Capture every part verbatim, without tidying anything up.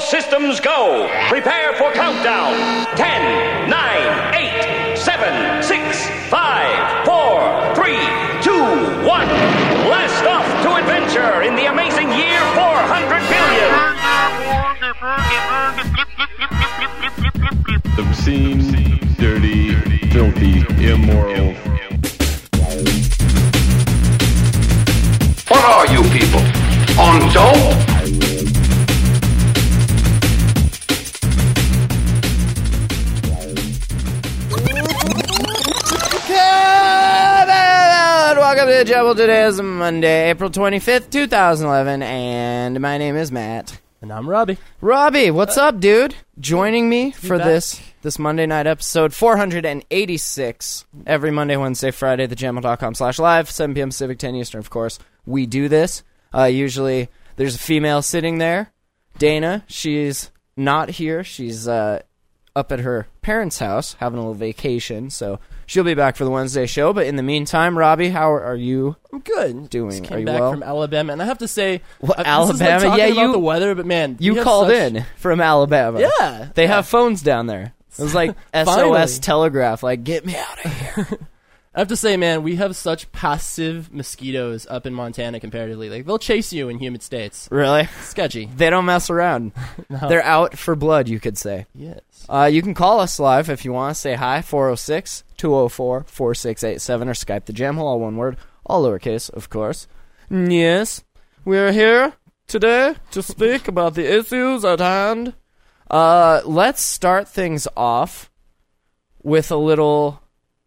systems go. Prepare for countdown. Ten, nine, eight, seven, six, five, four, three, two, one. Blast off to adventure in the amazing year four hundred billion. Obscene, dirty, filthy, immoral. What are you people? On dope? Welcome to the Jubble. Today is Monday, April twenty-fifth, twenty eleven, and my name is Matt. And I'm Robbie. Robbie, what's up, dude? Joining me for back. this this Monday night episode four hundred eighty-six. Every Monday, Wednesday, Friday, thejamble.com slash live, seven p.m. Pacific, ten Eastern, of course. We do this. Uh, usually, there's a female sitting there. Dana, she's not here. She's uh, up at her parents' house having a little vacation, so she'll be back for the Wednesday show. But in the meantime, Robbie, how are you? I'm good. Doing? Just Are came you back well? from Alabama, and I have to say, What, uh, this Alabama? is like talking Yeah, about you- the weather, but man, You we have called such- in from Alabama. Yeah, They yeah. have phones down there. It was like S O S Finally. telegraph, like, get me out of here. I have to say, man, we have such passive mosquitoes up in Montana comparatively. Like, they'll chase you in humid states. Really? Sketchy. They don't mess around. No. They're out for blood, you could say. Yes. Uh, you can call us live if you want to say hi, four oh six, two oh four, four six eight seven, or Skype the Jam Hole, all one word, all lowercase, of course. Yes, we're here today to speak about the issues at hand. Uh, let's start things off with a little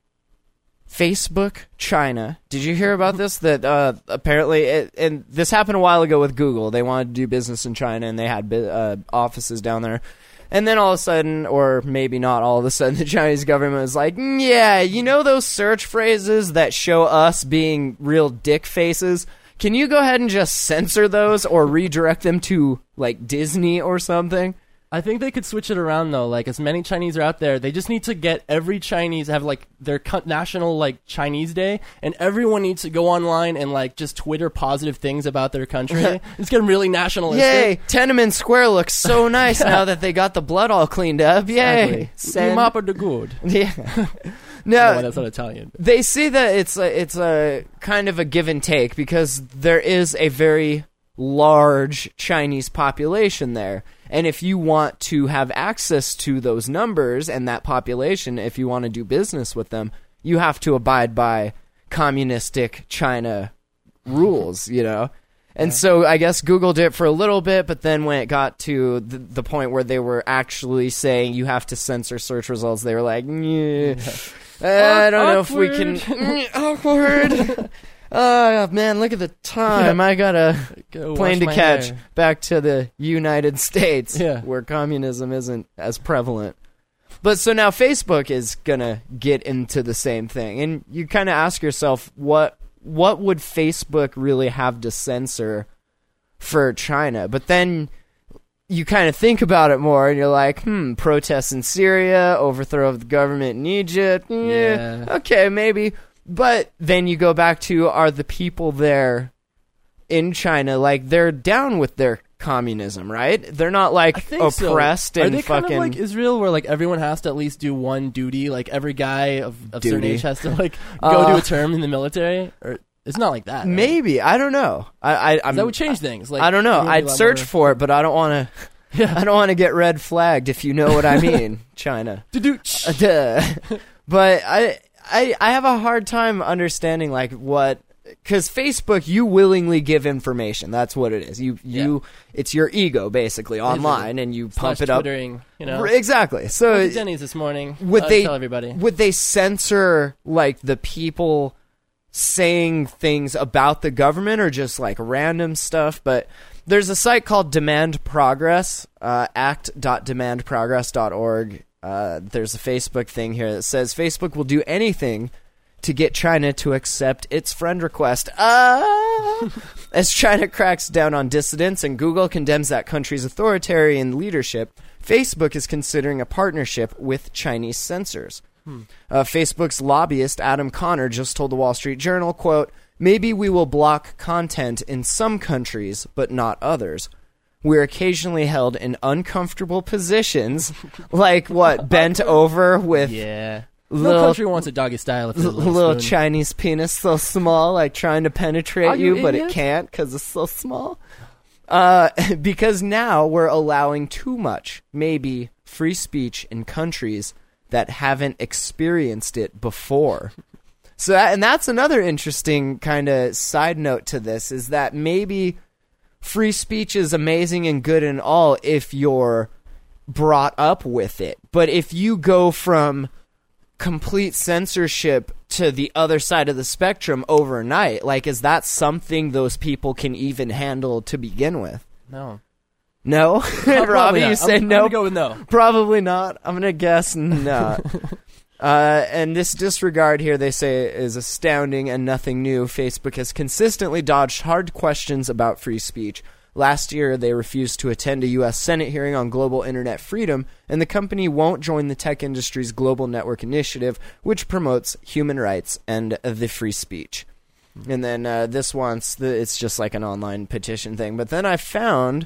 Facebook China. Did you hear about this? That uh, apparently, it, and this happened a while ago with Google. They wanted to do business in China, and they had uh, offices down there. And then all of a sudden, or maybe not all of a sudden, the Chinese government was like, yeah, you know those search phrases that show us being real dick faces? Can you go ahead and just censor those or redirect them to, like, Disney or something? I think they could switch it around, though. Like, as many Chinese are out there, they just need to get every Chinese, have, like, their co- national, like, Chinese day, and everyone needs to go online and, like, just Twitter positive things about their country. It's getting really nationalistic. Yay! Tiananmen Square looks so nice now that they got the blood all cleaned up. Yay! Exactly. You mappa de good. Yeah. No, No, that's not Italian. they see that it's a, it's a kind of a give and take because there is a very large Chinese population there. And if you want to have access to those numbers and that population, if you want to do business with them, you have to abide by communistic China rules, you know? And so I guess Google did it for a little bit, but then when it got to the, the point where they were actually saying you have to censor search results, they were like, yeah. uh, I don't know if we can... Awkward. Oh, man, look at the time. I got a Go plane wash to my catch hair. back to the United States, Yeah. where communism isn't as prevalent. But so now Facebook is going to get into the same thing. And you kind of ask yourself, what what would Facebook really have to censor for China? But then you kind of think about it more, and you're like, hmm, protests in Syria, overthrow of the government in Egypt, yeah, Yeah. okay, maybe. But then you go back to, are the people there in China, like, they're down with their communism, right? They're not, I like, think so. oppressed Are and they kind fucking... of like Israel, where like everyone has to at least do one duty? Like every guy of, of certain Duty. age has to like go Uh, do a term in the military, or it's not like that. Right? Maybe. I don't know. I, I, I'm, that would change things. Like I don't know. maybe a I'd lot search more- for it, but I don't want to... Yeah. I don't want to get red flagged, if you know what I mean, China. Do-do. Uh, duh. But I, I, I have a hard time understanding, like, what... Because Facebook, you willingly give information. That's what it is. You, you, it's your ego, basically, online, and you pump Slash it up. Twittering, you know. R- Exactly. So... Went to Denny's this morning. Would I'll they tell everybody? Would they censor, like, the people saying things about the government, or just like random stuff? But there's a site called Demand Progress, uh, act dot demand progress dot org. Uh, there's a Facebook thing here that says Facebook will do anything to get China to accept its friend request. Ah! As China cracks down on dissidents and Google condemns that country's authoritarian leadership, Facebook is considering a partnership with Chinese censors. Hmm. Uh, Facebook's lobbyist, Adam Connor, just told the Wall Street Journal, quote, "Maybe we will block content in some countries, but not others." we're occasionally held in uncomfortable positions, like what, bent over with Yeah. little, No country wants a doggy style. If l- there's a little, little spoon. Chinese penis so small, like trying to penetrate Are you you, but it idiot? can't because it's so small. Uh, because now we're allowing too much, maybe, free speech in countries that haven't experienced it before. So, that, and that's another interesting kind of side note to this, is that maybe free speech is amazing and good and all if you're brought up with it. But if you go from complete censorship to the other side of the spectrum overnight, like, is that something those people can even handle to begin with? No. No? Probably Robbie, not. you say I'm, no? I'm gonna go with no. Probably not. I'm gonna guess not. uh, and this disregard here, they say, is astounding and nothing new. Facebook has consistently dodged hard questions about free speech. Last year, they refused to attend a U S Senate hearing on global internet freedom, and the company won't join the tech industry's Global Network Initiative, which promotes human rights and uh, the free speech. And then uh, this wants, the, it's just like an online petition thing. But then I found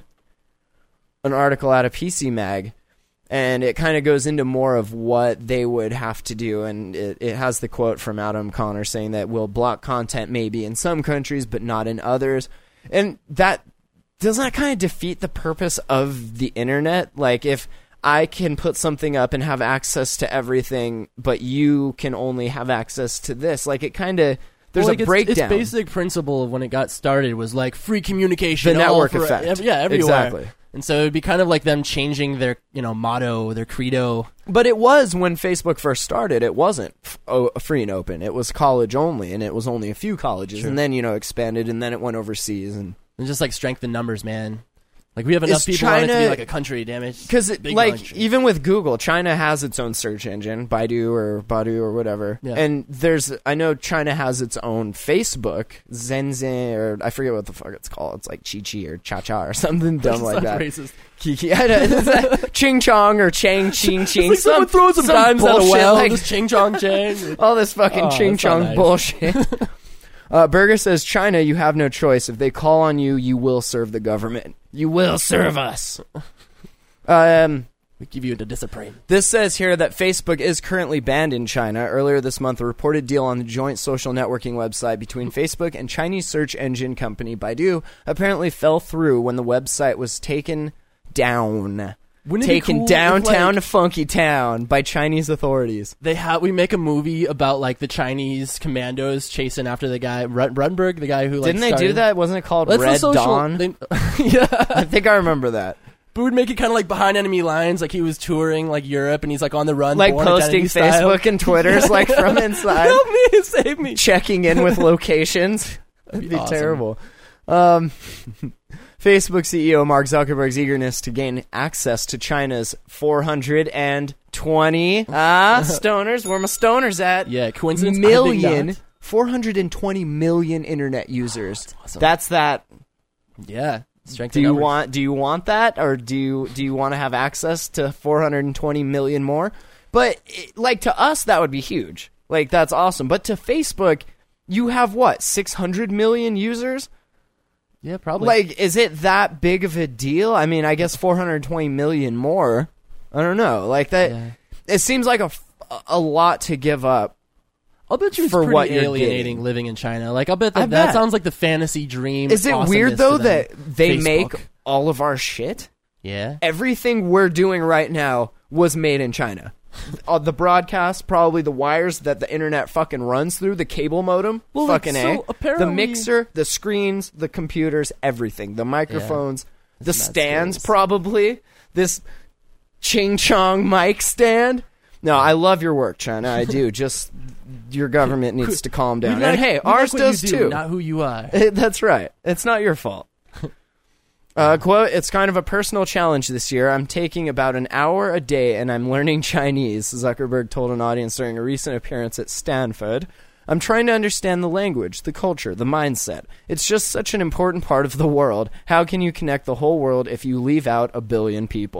an article out of P C Mag, and it kind of goes into more of what they would have to do, and it, it has the quote from Adam Connor saying that we'll block content maybe in some countries, but not in others. And that, doesn't that kind of defeat the purpose of the internet? Like, if I can put something up and have access to everything, but you can only have access to this, like, it kind of, there's Well, like a its, breakdown. Its basic principle of when it got started was like free communication. The all network for- effect. ev- yeah, everywhere. Exactly. And so it'd be kind of like them changing their, you know, motto, their credo. But it was, when Facebook first started, it wasn't f- o- free and open. It was college only, and it was only a few colleges. Sure. And then, you know, expanded, and then it went overseas. And And just like strengthen numbers, man. Like we have enough Is people on it to China- be like a country, damn it. because, Big like, country. even with Google, China has its own search engine, Baidu or Baidu or whatever. Yeah. And there's, I know China has its own Facebook, Zenzin, or I forget what the fuck it's called. It's like Chi Chi or Cha Cha or something dumb like Sounds that. racist. Kiki, I don't, it's like Ching Chong or Chang Ching Ching. It's like someone throws some dimes at a bullshit, well, like- just ching chong chang. all this fucking Oh, ching that's not chong nice. bullshit. uh, Berger says, China, you have no choice. If they call on you, you will serve the government. You will serve us. Um, We give you into discipline. this says here that Facebook is currently banned in China. Earlier this month, a reported deal on the joint social networking website between Facebook and Chinese search engine company Baidu apparently fell through when the website was taken down. Wouldn't it be Taken cool if, downtown like, to Funky Town by Chinese authorities. They have we make a movie about like the Chinese commandos chasing after the guy Rud- Rudberg, the guy who like Didn't they do started- that? Wasn't it called That's the Red social- Dawn? they- yeah, I think I remember that. but we'd make it kind of like behind enemy lines, like he was touring like Europe and he's like on the run, Like Born posting Identity style. Facebook and Twitters like from inside. Help me, save me. Checking in with locations. That'd be, be awesome. terrible. Um, Facebook C E O Mark Zuckerberg's eagerness to gain access to China's four hundred twenty ah stoners. Where my stoners at? Yeah, coincidence? I think Million, not. four hundred twenty million internet users. that's awesome. That's that. Yeah, strength. Do in you numbers. want? Do you want that, or do you do you want to have access to four hundred twenty million more? But it, like to us, that would be huge. Like that's awesome. But to Facebook, you have what six hundred million users. Yeah, probably. Like, is it that big of a deal? I mean, I guess four hundred twenty million more. I don't know. Like that. Yeah. It seems like a a lot to give up. I'll bet you it's for pretty what you're alienating getting. living in China. Like, I'll bet that I that bet. sounds like the fantasy dream. Is it awesomeness weird though to them. that they Facebook. make all of our shit? Yeah. Everything we're doing right now was made in China. Uh, the broadcast, probably the wires that the internet fucking runs through, the cable modem, Well, fucking like, A. so apparently- the mixer, the screens, the computers, everything. The microphones, the mad stands, skills. probably. This Ching Chong mic stand. No, I love your work, China. I do. Just your government needs to calm We down. like- and hey, we ours like what does you do, too. not who you are. That's right. It's not your fault. Uh, quote, it's kind of a personal challenge this year. I'm taking about an hour a day and I'm learning Chinese, Zuckerberg told an audience during a recent appearance at Stanford. I'm trying to understand the language, the culture, the mindset. It's just such an important part of the world. How can you connect the whole world if you leave out a billion people?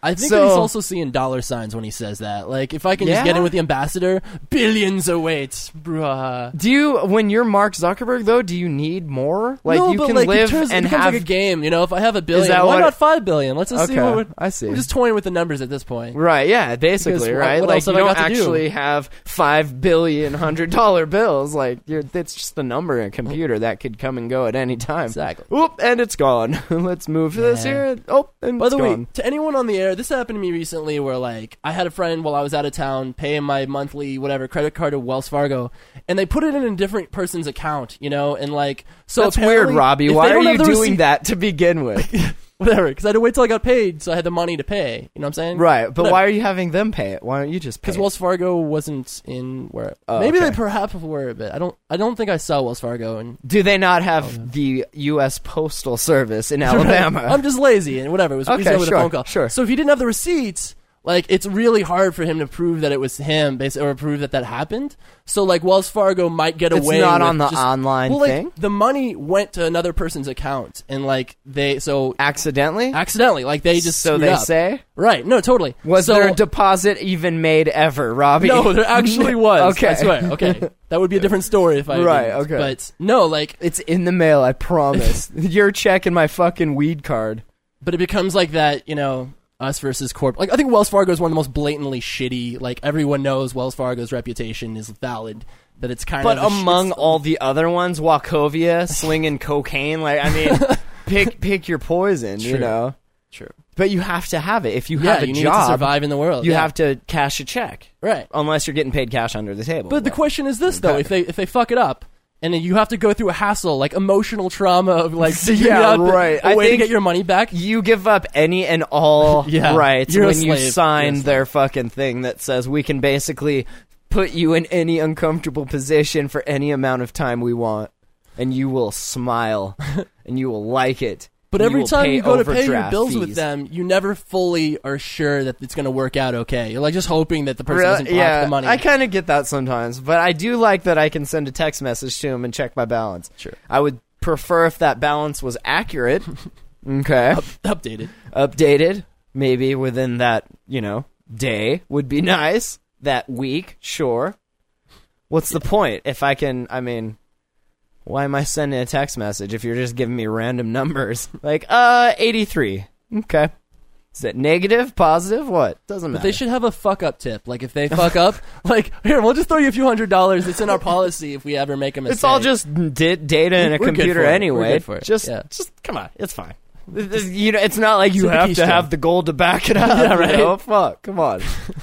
I think So- that he's also seeing dollar signs when he says that. Like, if I can just Yeah? get in with the ambassador, billions await, bruh. Do you, when you're Mark Zuckerberg, though, do you need more? Like, no, you but can like, live it turns, and it becomes have. like a game. You know, if I have a billion, that why what- not five billion? Let's just see Okay, what would, I see. I'm just toying with the numbers at this point. Right, yeah, basically, Because what- right? what like, else you have I don't got to do? actually have five billion hundred dollar bills. Like, you're, it's just a number in a computer that could come and go at any time. Exactly. Oop, and it's gone. Let's move this Yeah. here. Oh, and By it's the way, gone. to anyone on the air, this happened to me recently where, like, I had a friend while I was out of town paying my monthly, whatever, credit card to Wells Fargo, and they put it in a different person's account, you know, and, like, so That's apparently, weird, Robbie. if Why they are don't you have the doing receipt- that to begin with? Whatever, because I had to wait till I got paid, so I had the money to pay. You know what I'm saying? Right, but Whatever. why are you having them pay it? Why don't you just pay Because it? Wells Fargo wasn't in where. Oh, maybe okay. they perhaps were, but I don't. I don't think I saw Wells Fargo. And Do they not have the U S Postal Service in Alabama? I'm just lazy and whatever. It was Okay, easier with sure, a phone call. sure. So if he didn't have the receipts, like, it's really hard for him to prove that it was him, basically, or prove that that happened. So, like, Wells Fargo might get It's away. not with on the just- online well, like, thing? the money went to another person's account, and like they so Accidentally? accidentally, like they just so screwed they up. say? Right? No, totally. Was so, there a deposit even made ever, Robbie? No, there actually was. Okay. I swear. Okay, that would be a different story if I Right, didn't. okay. But no, like, It's in the mail, I promise. Your check and my fucking weed card. but it becomes like that, you know, us versus corp. Like, I think Wells Fargo is one of the most blatantly shitty. Like, everyone knows Wells Fargo's reputation is valid. That it's kind But of a sh- among it's- all the other ones, Wachovia, slinging cocaine, like, I mean, pick pick your poison, you True. know? True. But you have to have it. If you Yeah, have a you need job, to survive in the world. you yeah. have to cash a check. right. Unless you're getting paid cash under the table. But the Well, question is this though: Okay. if they if they fuck it up, and then you have to go through a hassle, like emotional trauma of like figuring Yeah, out the- right. a I way to think- get your money back. You give up any and all Yeah, rights you're a when you slave. sign You're a slave. their fucking thing that says we can basically put you in any uncomfortable position for any amount of time we want, and you will smile and you will like it. But and every will time pay you go to pay your overdraft bills with fees. them, you never fully are sure that it's going to work out okay. You're like just hoping that the person Really? doesn't block yeah, the money. I kind of get that sometimes, but I do like that I can send a text message to him and check my balance. Sure. I would prefer if that balance was accurate. Okay. Updated. Updated, maybe within that, you know, day would be nice. That week, sure. What's the point? If I can, I mean, why am I sending a text message if you're just giving me random numbers? Like, uh, eighty-three. Okay. Is it negative, positive? What? Doesn't But matter. they should have a fuck up tip. Like if they fuck up, like here, we'll just throw you a few hundred dollars. It's in our policy if we ever make a mistake. It's all just d- data in a We're good computer for it. We're anyway. good for it. Just, Yeah. just come on. It's fine. This- You know, it's not like you It's a have to keystone. have the gold to back it up. Yeah, you right. know? Fuck, come on.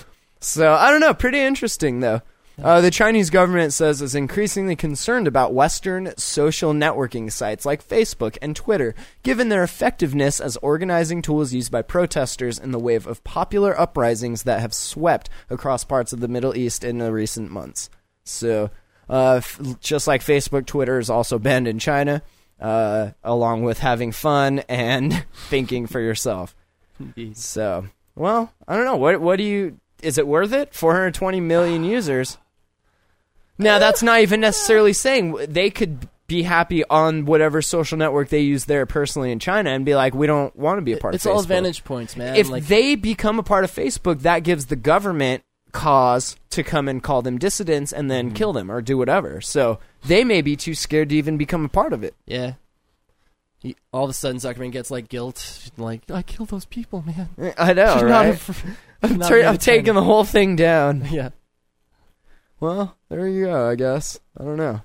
So I don't know. Pretty interesting though. Uh, the Chinese government says is increasingly concerned about Western social networking sites like Facebook and Twitter, given their effectiveness as organizing tools used by protesters in the wave of popular uprisings that have swept across parts of the Middle East in the recent months. So, uh, f- just like Facebook, Twitter is also banned in China, uh, along with having fun and thinking for yourself. So, well, I don't know. What what do you? Is it worth it? four hundred twenty million users. Now, that's not even necessarily saying they could be happy on whatever social network they use there personally in China and be like, we don't want to be a part It's of Facebook. all vantage points, man. If like, they become a part of Facebook, that gives the government cause to come and call them dissidents and then kill them or do whatever. So they may be too scared to even become a part of it. yeah. He, all of a sudden, Zuckerman gets like guilt, like I killed those people, man. I know, Should not right? have- I'm, not tur- made I'm it taking China. the whole thing down. Yeah. Well, there you go, I guess. I don't know.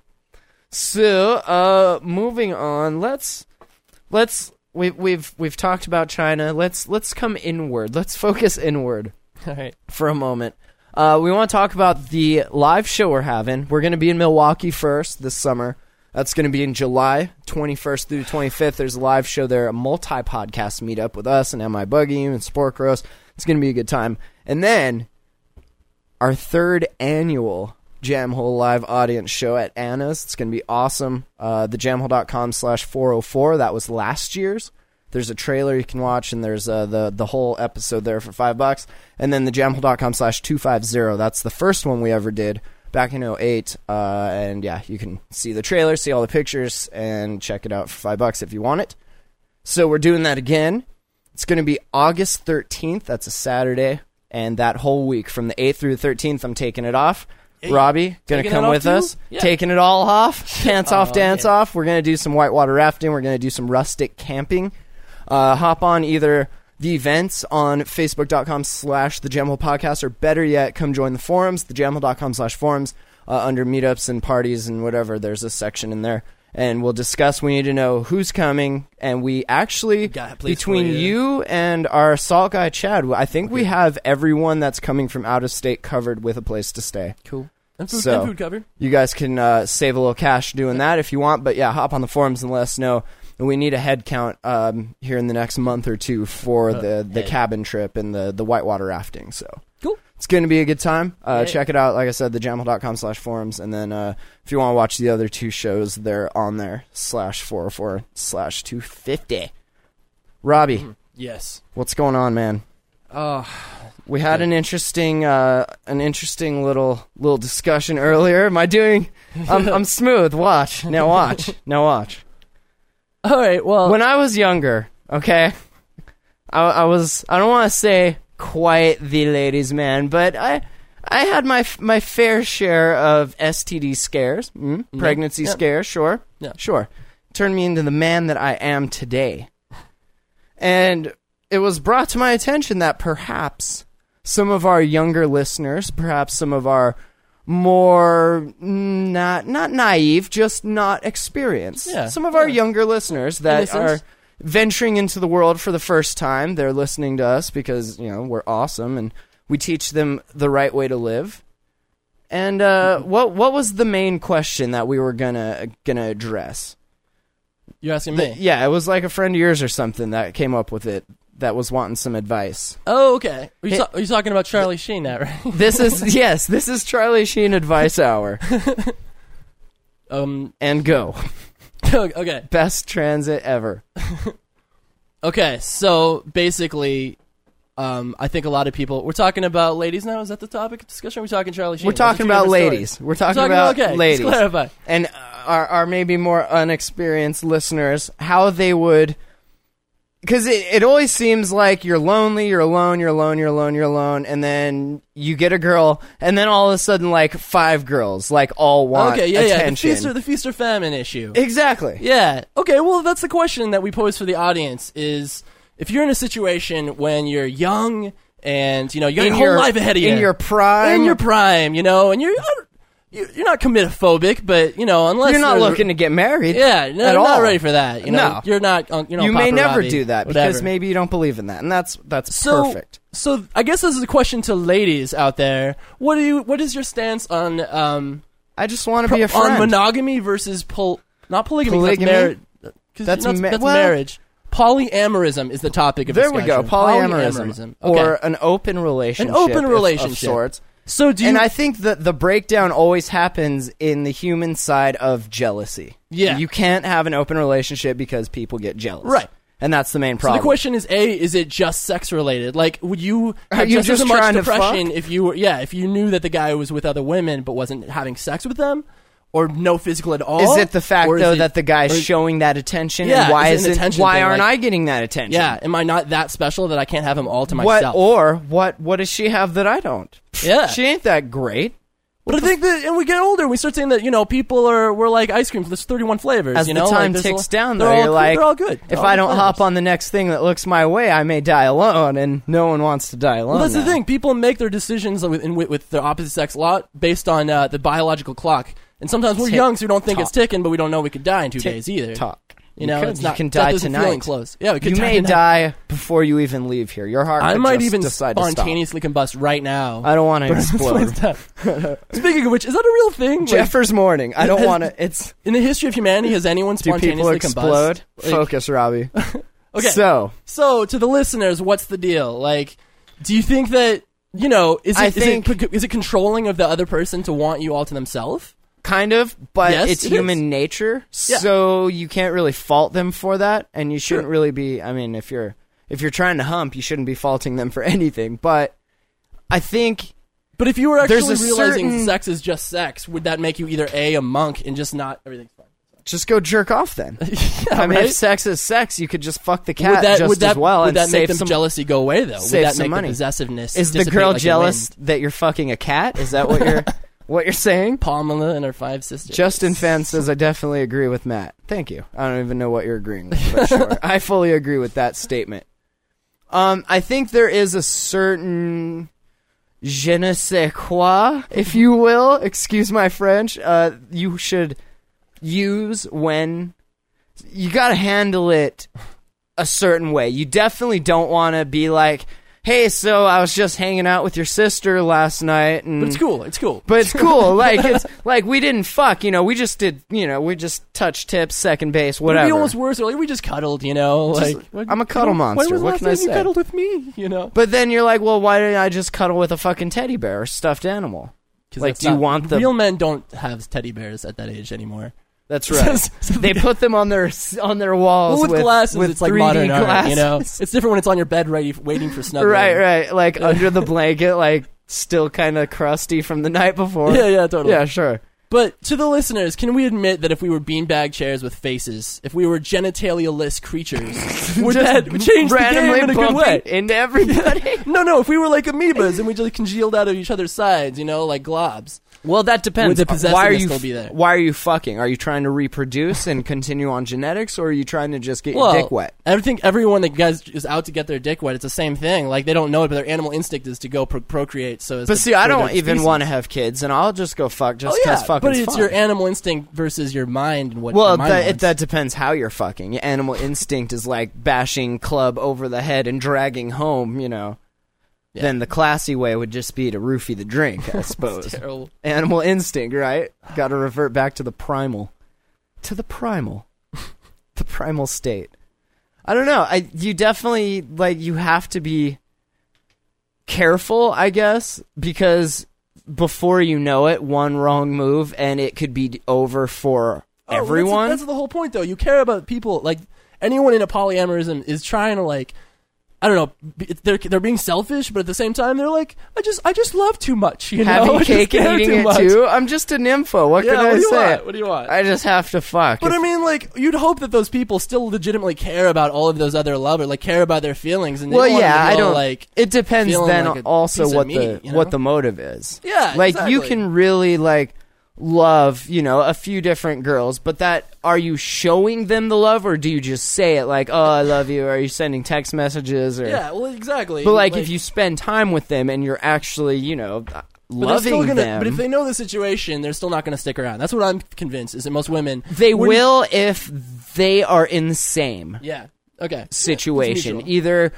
So, uh, moving on, let's let's we've we've we've talked about China. Let's let's come inward. Let's focus inward All right. for a moment. Uh, we want to talk about the live show we're having. We're going to be in Milwaukee first this summer. That's going to be in July twenty-first through twenty-fifth. There's a live show there, a multi-podcast meetup with us and M I Buggy and Sport Gross. It's going to be a good time. And then our third annual Jamhole Live audience show at Anna's. It's going to be awesome. Uh, the jamhole.com slash 404. That was last year's. There's a trailer you can watch, and there's uh, the the whole episode there for five bucks. And then the jamhole.com slash 250. That's the first one we ever did back in oh eight. Uh, and yeah, you can see the trailer, see all the pictures, and check it out for five bucks if you want it. So we're doing that again. It's going to be August thirteenth. That's a Saturday. And that whole week, from the eighth through the thirteenth, I'm taking it off. Hey, Robbie, going to come with too? us. Yeah. Taking it all off. Pants off, dance yeah. off. We're going to do some whitewater rafting. We're going to do some rustic camping. Uh, hop on either the events on facebook.com slash the Jamhole Podcast, or better yet, come join the forums, thejamhole.com slash forums, uh, under meetups and parties and whatever. There's a section in there. And we'll discuss. We need to know who's coming. And we actually, between you and our salt guy, Chad, I think okay. we have everyone that's coming from out of state covered with a place to stay. Cool. And food, so and food covered. You guys can uh, save a little cash doing that if you want. But yeah, hop on the forums and let us know. And we need a head count um, here in the next month or two for uh, the, the hey. cabin trip and the, the whitewater rafting. So cool. It's going to be a good time. Uh, hey. Check it out. Like I said, thejamhole.com slash forums. And then uh, if you want to watch the other two shows, they're on there, slash four oh four slash two fifty. Robbie. Mm-hmm. Yes. What's going on, man? Uh, we had an interesting uh, an interesting little little discussion earlier. Am I doing... I'm, I'm smooth. Watch. Now watch. Now watch. All right, well... When I was younger, okay, I, I was... I don't want to say... quite the ladies' man, but I I had my my fair share of S T D scares, mm? mm-hmm. pregnancy yeah. scares, sure, yeah. sure. Turned me into the man that I am today. And it was brought to my attention that perhaps some of our younger listeners, perhaps some of our more not not naive, just not experienced, yeah. some of yeah. our younger listeners that Innocent. are venturing into the world for the first time. They're listening to us because, you know, we're awesome and we teach them the right way to live. And uh, what what was the main question that we were gonna gonna address? You're asking the, me? Yeah, it was like a friend of yours or something that came up with it that was wanting some advice. Oh, okay. Are you, Hey, ta- are you talking about Charlie Sheen now, right? This is yes, this is Charlie Sheen Advice Hour. um, and go. Okay. Best transit ever. Okay, so basically, um, I think a lot of people... We're talking about ladies now? Is that the topic of discussion? We're talking Charlie Sheen. We're talking about ladies. We're talking, talking about, about okay, ladies. Let's clarify. And our, our maybe more unexperienced listeners, how they would... Because it, it always seems like you're lonely, you're alone, you're alone, you're alone, you're alone, and then you get a girl, and then all of a sudden, like, five girls, like, all want okay, yeah, attention. Yeah, the feast or, the feast or famine issue. Exactly. Yeah. Okay, well, that's the question that we pose for the audience is, if you're in a situation when you're young, and, you know, you got in your whole your, life ahead of you. In your prime. In your prime, you know, and you're... You're not committophobic, but, you know, unless... You're not looking to get married. Yeah, no, at you're all. not ready for that. You know, no. You're not, you know, You may never Robbie, do that whatever. because maybe you don't believe in that, and that's that's so, perfect. So, I guess this is a question to ladies out there. What do you? What is your stance on... Um, I just want to be a friend. On monogamy versus... Pol- not polygamy, polygamy? that's, mar- that's, that's, ma- that's well, marriage. Polyamorism is the topic of there discussion. There we go, polyamorism. polyamorism. Okay. Or an open relationship. An open of, relationship. Of sorts. So do you, and I think that the breakdown always happens in the human side of jealousy. Yeah. You can't have an open relationship because people get jealous. Right. And that's the main problem. So the question is, A, is it just sex related? Like, would you Are have you just, just as much trying to depression fuck? if you were, yeah, if you knew that the guy was with other women but wasn't having sex with them? Or no physical at all? Is it the fact, or though, it, that the guy's or, showing that attention? Yeah, and why is it an isn't, attention why thing, aren't like- I getting that attention? Yeah, am I not that special that I can't have him all to What, myself? or what, what does she have that I don't? Yeah. She ain't that great. But I think that, and we get older, we start saying that, you know, people are, we're like ice cream, there's thirty-one flavors, As you the know? time like, ticks a, down, they're though, all, you're like, they're all good. If They're all I good don't flavors. hop on the next thing that looks my way, I may die alone, and no one wants to die alone. Well, that's now. the thing. People make their decisions with, in, with, with their opposite sex a lot based on uh, the biological clock. And sometimes we're Tick young, so we don't think tock. it's ticking, but we don't know we could die in two Tick days either. Tock. You know, could, it's not, you can that die doesn't feel tonight. close. Yeah, we could You die may tonight. die before you even leave here. Your heart I could might just even decide to stop. spontaneously combust right now. I don't want to explode. Speaking of which, is that a real thing? Like, Jeffers morning. I don't has- want to. It's in the history of humanity, has anyone do people spontaneously explode? combust? Like, Focus, Robbie. okay, So so to the listeners, what's the deal? Like, do you think that you know? Is it, I is think- it is it controlling of the other person to want you all to themselves? kind of, but Yes, it's it human is. nature. Yeah. So you can't really fault them for that, and you shouldn't Sure. really be. I mean, if you're if you're trying to hump, you shouldn't be faulting them for anything. But I think. But if you were actually There's a realizing certain- sex is just sex, would that make you either A, a monk, and just not everything's fine? just go jerk off then. Yeah, I mean, right? if sex is sex, you could just fuck the cat would that, just would that, as well would and that save make them some jealousy go away, though? Would save that some make money. the possessiveness Is the dissipate girl like the jealous wind? that you're fucking a cat? Is that what you're what you're saying? Pamela and her five sisters. Justin Fan says, I definitely agree with Matt. Thank you. I don't even know what you're agreeing with, but sure. I fully agree with that statement. Um, I think there is a certain je ne sais quoi, if you will, excuse my French, uh, you should use when you gotta handle it a certain way. You definitely don't want to be like, hey, so I was just hanging out with your sister last night, and But it's cool. It's cool. but it's cool. Like it's like we didn't fuck, you know. We just did, you know. We just touched tips, second base, It'd whatever. be almost worse. Like we just cuddled, you know. Like Just- I'm a cuddle monster. When was the What last can I time you say? cuddled with me? You know. But then you're like, well, why didn't I just cuddle with a fucking teddy bear or stuffed animal? 'Cause Like, that's do you not- want the? real men don't have teddy bears at that age anymore? That's right. So They put them on their on their walls Well, with, with glasses, with it's like three D modern art, glasses. you know. It's different when it's on your bed, ready, waiting for snuggling. Right, right. Like under the blanket, like still kind of crusty from the night before. Yeah, yeah, totally. Yeah, sure. But to the listeners, can we admit that if we were beanbag chairs with faces, if we were genitalia-less creatures, would Just that change the randomly game in a good bumping way? into everybody. No, no. If we were like amoebas and we just congealed out of each other's sides, you know, like globs. Well, that depends. Would the Why are possessiveness you still be there? Why are you fucking? Are you trying to reproduce and continue on genetics, or are you trying to just get Well, your dick wet? I think everyone that guys is out to get their dick wet. It's the same thing. Like they don't know it, but their animal instinct is to go pro- procreate. So, as But to see, I further don't the even species. want to have kids, and I'll just go fuck just Oh because yeah, fucking. but it's fun. your animal instinct versus your mind and what. Well, your mind that, it, wants. that depends how you're fucking. Your animal instinct is like bashing club over the head and dragging home, you know. Yeah. Then the classy way would just be to roofie the drink, I suppose. terrible. Animal instinct, right? Got to revert back to the primal. To the primal. The primal state. I don't know. I you definitely like you have to be careful, I guess, because before you know it, one wrong move and it could be over for Oh, well, everyone. That's, that's the whole point, though. You care about people. Like anyone in a polyamorism is trying to like. I don't know. be- They're they're being selfish, but at the same time, they're like, I just I just love too much. You know, Having I just cake and care eating too it much. too. I'm just an nympho. What Yeah, can what I do you say? want? What do you want? I just have to fuck. But If- I mean, like, you'd hope that those people still legitimately care about all of those other lovers, like care about their feelings, and they well, don't want yeah, them to I go, don't. like. It depends feeling then like a also piece of what meat, the you know? what the motive is. Yeah, like you exactly. can really like love, you know, a few different girls, but that are you showing them the love, or do you just say it like, "Oh, I love you," or are you sending text messages, or Yeah, well, exactly. But like, if you spend time with them and you're actually, you know, But they're still loving gonna, them, But if they know the situation, they're still not going to stick around. That's what I'm convinced. Is that most women they when- will if they are in the same Yeah. Okay. situation. Yeah, it's mutual. Either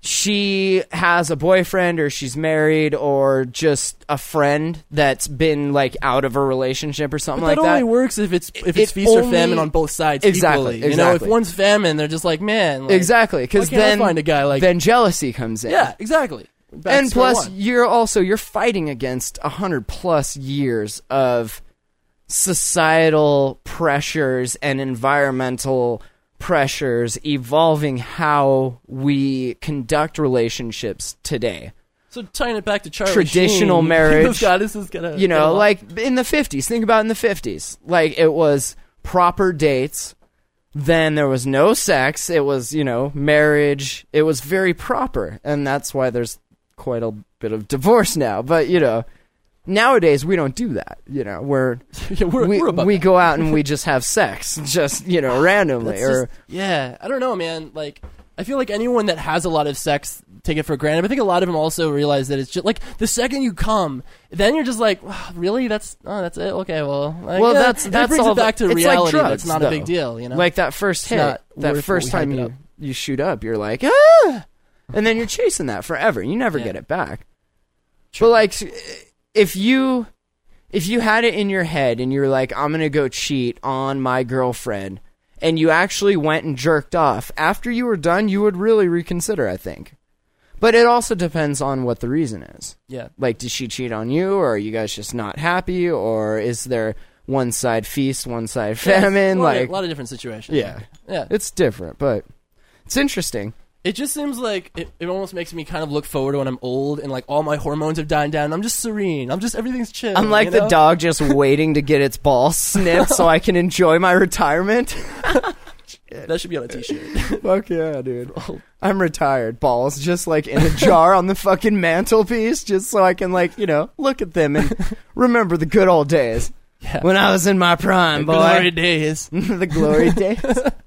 she has a boyfriend, or she's married, or just a friend that's been like out of a relationship or something But like that that. only works if it's if It it's feast or only- famine on both sides Exactly, equally. You know, if exactly. one's famine, they're just like, man, like, Exactly, why because can't I then find a guy like then jealousy comes in. yeah, exactly. Back to and square plus one. you're also you're fighting against a hundred plus years of societal pressures and environmental pressures evolving how we conduct relationships today. So tying it back to Charlie Traditional Sheen, marriage, those goddesses gonna, You know, gonna- like in the fifties, think about in the fifties. Like it was proper dates, then there was no sex, it was, you know, marriage. It was very proper, and that's why there's quite a bit of divorce now. But, you know, nowadays we don't do that. You know, we're yeah, we're, we we're above we that. go out and we just have sex, just, you know, randomly. That's Or just- yeah, I don't know, man. Like, I feel like anyone that has a lot of sex take it for granted. But I think a lot of them also realize that it's just like the second you come, then you're just like, wow, really? That's oh, that's it. Okay, well, like, well, yeah. that's And that's it brings all it back the- to it's reality. Like drugs, that's not though. a big deal, you know. Like that first It's hit, not that worth first what we time hype it you up. you shoot up, you're like, ah, and then you're chasing that forever. You never Yeah. get it back. But like, if you if you had it in your head and you're like, I'm gonna go cheat on my girlfriend, and you actually went and jerked off after you were done, you would really reconsider, I think. But it also depends on what the reason is. yeah, Like, did she cheat on you, or are you guys just not happy, or is there one side feast, one side famine? Yeah, a lot, like, of, a lot of different situations. yeah, yeah. it's different, but it's interesting. It just seems like it, it almost makes me kind of look forward to when I'm old and like all my hormones have died down. I'm just serene. I'm just everything's chill. I'm like you the know? dog just waiting to get its balls snipped so I can enjoy my retirement. That should be on a t-shirt. Fuck yeah, dude. I'm retired. Balls just like in a jar on the fucking mantelpiece just so I can like, you know, look at them and remember the good old days. Yeah. When I was in my prime, The boy. glory days. The glory days.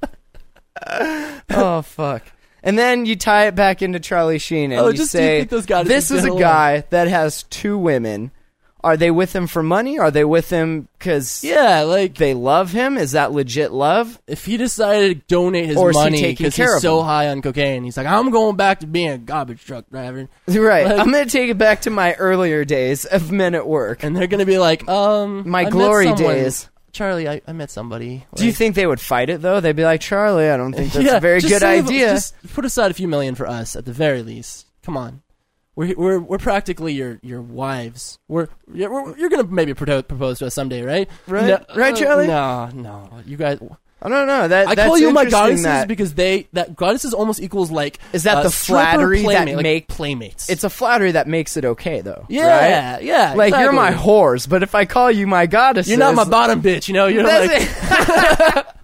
Oh, fuck. And then you tie it back into Charlie Sheen and Oh, you just do you say, think those guys this would is a get guy that has two women. Are they with him for money? Are they with him because Yeah, like they love him? Is that legit love? if he decided to donate his Or is he money taking because care he's of so him? high on cocaine, he's like, I'm going back to being a garbage truck driver. Right. Like- I'm going to take it back to my earlier days of men at work. And they're gonna be like, um, My I met glory someone. days. Charlie, I, I met somebody. Do you Like, think they would fight it, though? They'd be like, Charlie, I don't think that's yeah, a very just good save- idea. Just put aside a few million for us at the very least. Come on. We're we're we're practically your your wives. We're you're, we're, you're gonna maybe proto- propose to us someday, right? Right? No, Right, uh, Charlie? No, no. You guys. I don't know. That, I that's call you my interesting goddesses that- because they that goddesses almost equals like Is that uh, the stripper flattery that playmate, like make- playmates? It's a flattery that makes it okay, though. yeah, right? yeah. Like, you're exactly. my whores, but if I call you my goddesses... You're not my bottom bitch, you know. You're That's like it.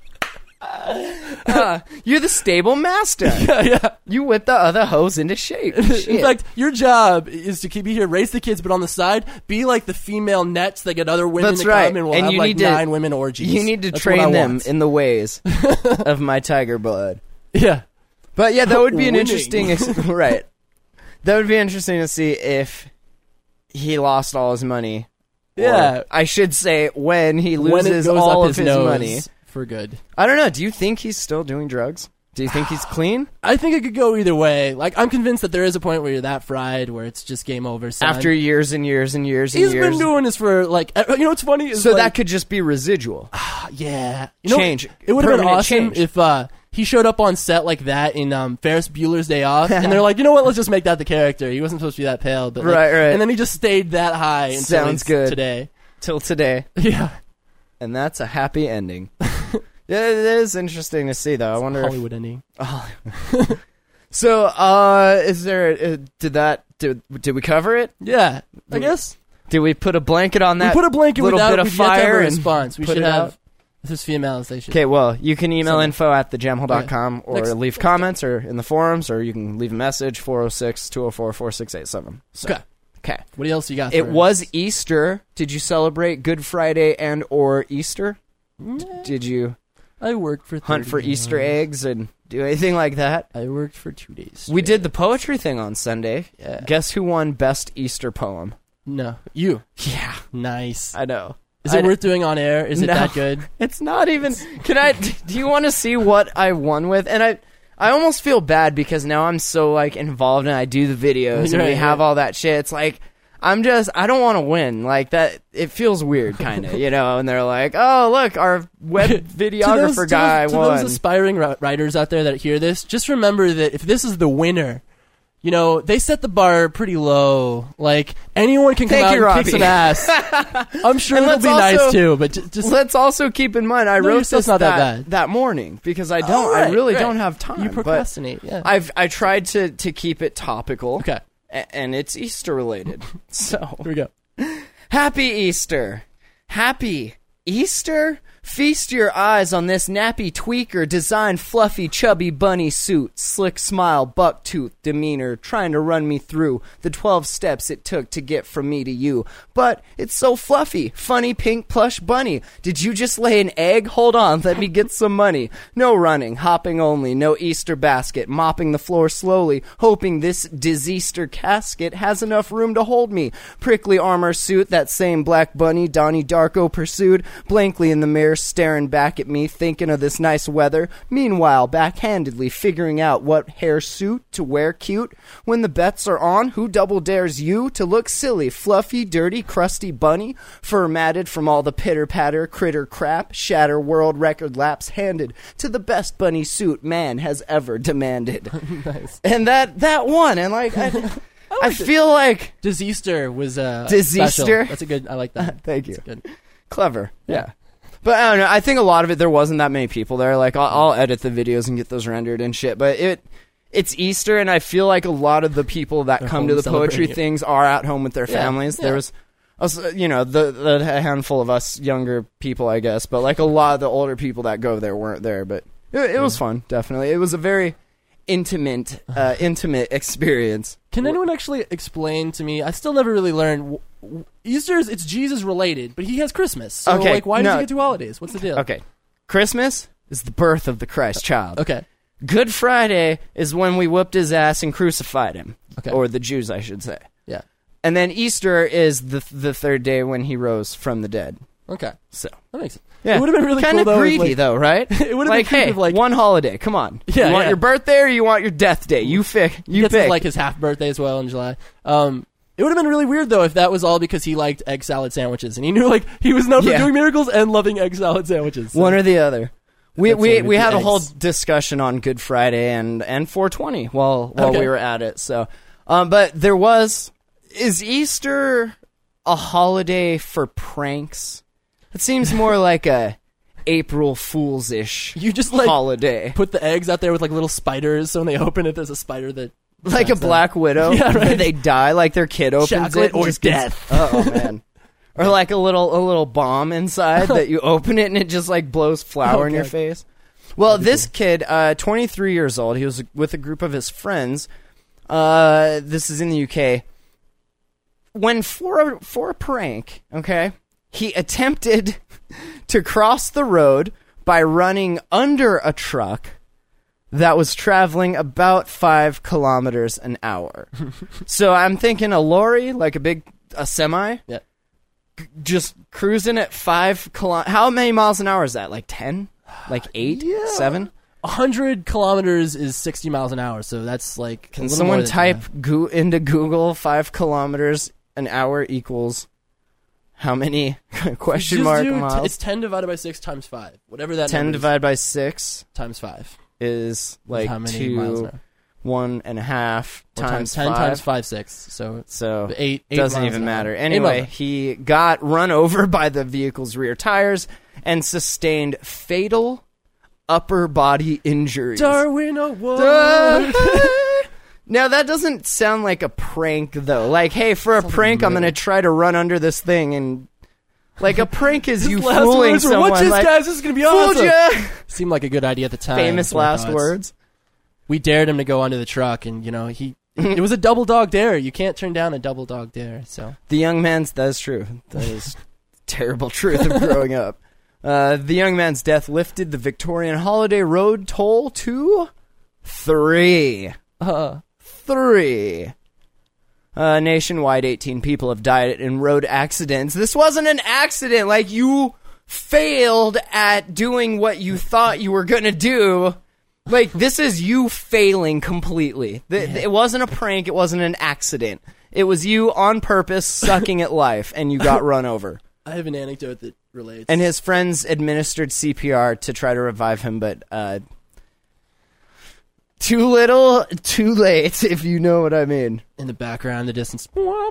Uh, you're the stable master. yeah, yeah. You whip the other hoes into shape. In Shit. fact, your job is to keep you here, raise the kids, but on the side, be like the female nets that get other women That's to right. come and we'll And have you like need to- nine women orgies. you need to That's what I train them want. in the ways of my tiger blood. Yeah. But yeah, that would be an Winning. interesting... Ex- right. That would be interesting to see if he lost all his money. Or, Yeah. I should say when he When it loses goes all up of his, his nose money. for good. I don't know. Do you think he's still doing drugs? Do you think he's clean? I think it could go either way. Like, I'm convinced that there is a point where you're that fried where it's just game over. Son. After years and years and years and he's years. been doing this for like, uh, you know what's funny is so like, that could just be residual. yeah, you know, Change. It would have been Permanent awesome change. if uh, he showed up on set like that in um, Ferris Bueller's Day Off, and they're like, you know what? Let's just make that the character. He wasn't supposed to be that pale, but like- Right, right. And then he just stayed that high until Sounds he's good. today. Till today. Yeah, And that's a happy ending. Yeah, it is interesting to see, though. I wonder if... Hollywood ending. So, uh, is there... Uh, did that... Did, did we cover it? Yeah, I guess Did we put a blanket on that we put a blanket little without bit of we've yet to have fire a and response. We put should it have. out? This is females. They should. Okay, well, you can email Something. info at the jamhole dot com or Next- leave comments or in the forums, or you can leave a message, four oh six, two oh four, four six eight seven. So, Okay. okay. What else you got? It for was us? Easter. Did you celebrate Good Friday and or Easter? D- Did you I worked for hunt for thirty Easter hours. eggs and do anything like that? I worked for two days. We straight. did the poetry thing on Sunday. Yeah. Guess who won Best Easter Poem? No, you. Yeah, Nice. I know. Is it I- worth doing on air? Is it No. that good? It's not even. Can I? Do you want to see what I won with? And I, I almost feel bad because now I'm so like involved and I do the videos and Right, we have right. all that shit. It's like I'm just. I don't want to win like that. It feels weird, kind of, you know. And they're like, "Oh, look, our web To those- videographer to guy those, to won." those aspiring ri- writers out there that hear this, just remember that if this is the winner, you know, they set the bar pretty low. Like, anyone can come Thank out you, and Robbie. kick some ass. I'm sure And it'll let's be nice also- too, but j- just Let's also keep in mind I No, your wrote stuff's this not that that, bad. morning because I don't. Oh, I right, really right. don't have time. you but procrastinate. Yeah. I've I tried to to keep it topical. Okay. a- and it's Easter related. So Here we go. happy Easter. Happy Easter? Feast your eyes on this nappy tweaker designed fluffy chubby bunny suit, slick smile, buck tooth demeanor, trying to run me through the twelve steps it took to get from me to you. But it's so fluffy, funny pink plush bunny. Did you just lay an egg? Hold on, let me get some money. No running, hopping only, no Easter basket, mopping the floor slowly, hoping this diseaster casket has enough room to hold me. Prickly armor suit, that same black bunny Donnie Darko pursued, blankly in the mirror staring back at me, thinking of this nice weather, meanwhile backhandedly figuring out what hair suit to wear cute. When the bets are on, who double dares you to look silly, fluffy, dirty, crusty bunny, fur matted from all the pitter-patter, critter crap, shatter world record laps handed to the best bunny suit man has ever demanded. Nice. And that, that won, and like, I, I feel like... Diseaster was uh Diseaster? special. That's a good. I like that. Thank you. That's good. Clever. Yeah. But I don't know. I think a lot of it, there wasn't that many people there. Like, I'll, I'll edit the videos and get those rendered and shit. But it it's Easter, and I feel like a lot of the people that They're come home to the poetry celebrating it. things are at home with their Yeah, families. yeah. There was, also, you know, the, the handful of us younger people, I guess, but like a lot of the older people that go there weren't there. But it, it was fun, definitely. It was a very intimate, uh, intimate experience. Can anyone actually explain to me? I still never really learned. w- w- Easter's it's Jesus related, but he has Christmas. So Okay, like, why no. does he get two holidays? What's the deal? Okay, Christmas is the birth of the Christ child. Okay. Good Friday is when we whooped his ass and crucified him, Okay. or the Jews, I should say. Yeah. And then Easter is the the third day when he rose from the dead. Okay. So That makes sense. yeah, It would have been really kind cool of though. if, greedy like- though, right? It would have like, been creepy hey, if, like- one holiday. Come on, Yeah, you want yeah. your birthday or you want your death day? You pick. You Gets pick. like his half birthday as well in July. Um, it would have been really weird though if that was all because he liked egg salad sandwiches and he knew like he was known Yeah. for doing miracles and loving egg salad sandwiches. So- One or the other. We That's we what we we do, had a eggs. whole discussion on Good Friday and and four twenty while while Okay. we were at it. So, um, but there was is Easter a holiday for pranks? It seems more like a April Fool's ish. You just like holiday, put the eggs out there with like little spiders, so when they open it, there's a spider that like a attacks them. Black Widow. Yeah, right. They die like their kid opens Chocolate it and or just gets- death. Oh man. Or like a little a little bomb inside that you open it and it just like blows flour Oh, in your God. face. Well, this kid, uh, twenty-three years old, he was with a group of his friends. Uh, this is in the U K. When for a, for a prank, okay, he attempted to cross the road by running under a truck that was traveling about five kilometers an hour. So I'm thinking a lorry, like a big a semi, Yeah. g- just cruising at five kilo. How many miles an hour is that? Like ten? Like eight? Yeah. Seven? A hundred kilometers is sixty miles an hour, so that's like. Can a little someone more than type that. go- into Google five kilometers an hour equals how many question Just mark do t- miles? it's ten divided by six times five, whatever that. ten number is, divided by six times five. is like how many miles an two, hour? one and a half Or times ten five. times five six. So So eight. eight doesn't miles even an hour. matter. Eight Anyway, miles. he got run over by the vehicle's rear tires and sustained fatal upper body injuries. Darwin Award. Duh. Now that doesn't sound like a prank though. Like, hey, for a prank, I'm gonna try to run under this thing, and like a prank is you Last fooling words were, someone. "Watch this, like, guys. This is gonna be fooled awesome." ya. Seemed like a good idea at the time. Famous That's what I last thought. words. We dared him to go onto the truck, and you know he. It was a double dog dare. You can't turn down a double dog dare. So The young man's that's true. That is terrible truth of growing up. Uh, the young man's death lifted the Victorian holiday road toll to three. uh, Three. Uh, nationwide, eighteen people have died in road accidents. This wasn't an accident. Like, you failed at doing what you thought you were gonna do. Like, this is you failing completely. Th- Yeah. It wasn't a prank. It wasn't an accident. It was you on purpose sucking at life, and you got run over. I have an anecdote that relates. And his friends administered C P R to try to revive him, but uh, too little, too late, if you know what I mean. in the background, in the distance.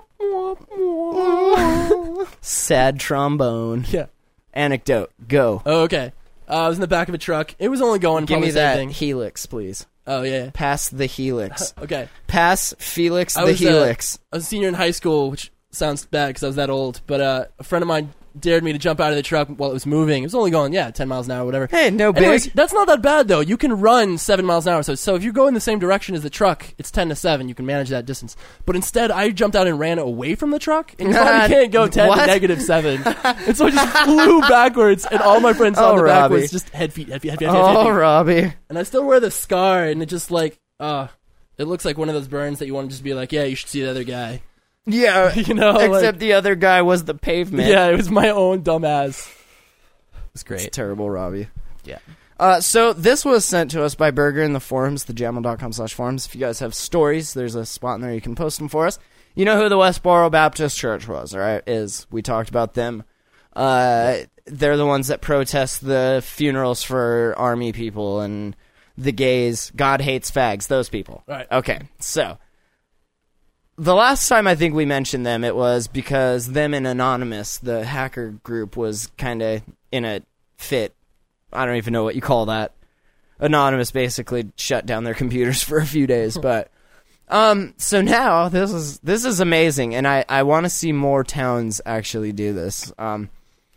Sad trombone. Yeah. Anecdote. Go. Oh, okay. Uh, I was in the back of a truck. It was only going Give probably me the same that thing. helix, please. Oh yeah. Pass the helix. Okay. Pass Felix I the was, uh, helix. I was a senior in high school, which sounds bad because I was that old. But uh, a friend of mine dared me to jump out of the truck while it was moving. It was only going, yeah, ten miles an hour, whatever. Hey, no big. Anyways, that's not that bad though. You can run seven miles an hour. So, so if you go in the same direction as the truck, it's ten to seven. You can manage that distance. But instead, I jumped out and ran away from the truck, and you probably can't go ten What? to negative seven. And so I just flew backwards, and all my friends saw Oh, the back Robbie. was just head feet, head feet, head feet, head feet, head Oh, feet. Robbie. And I still wear the scar, and it just like, uh, it looks like one of those burns that you want to just be like, yeah, you should see the other guy. Yeah, You know, except like- the other guy was the pavement. Yeah, it was my own dumbass. It was It's great. terrible, Robbie. Yeah. Uh, so this was sent to us by Berger in the forums, the jamel dot com slash forums. If you guys have stories, there's a spot in there you can post them for us. You know who the Westboro Baptist Church was, all right? Is we talked about them. Uh, they're the ones that protest the funerals for army people and the gays. God hates fags. Those people. Right. Okay. So the last time I think we mentioned them, it was because them and Anonymous, the hacker group, was kind of in a fit. I don't even know what you call that. Anonymous basically shut down their computers for a few days, but um, so now this is this is amazing, and I, I want to see more towns actually do this. Um,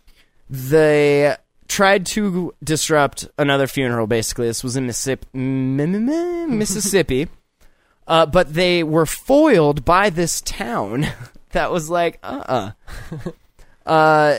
they tried to disrupt another funeral. Basically, this was in Mississippi, Mississippi, uh, but they were foiled by this town that was like, uh, uh, uh.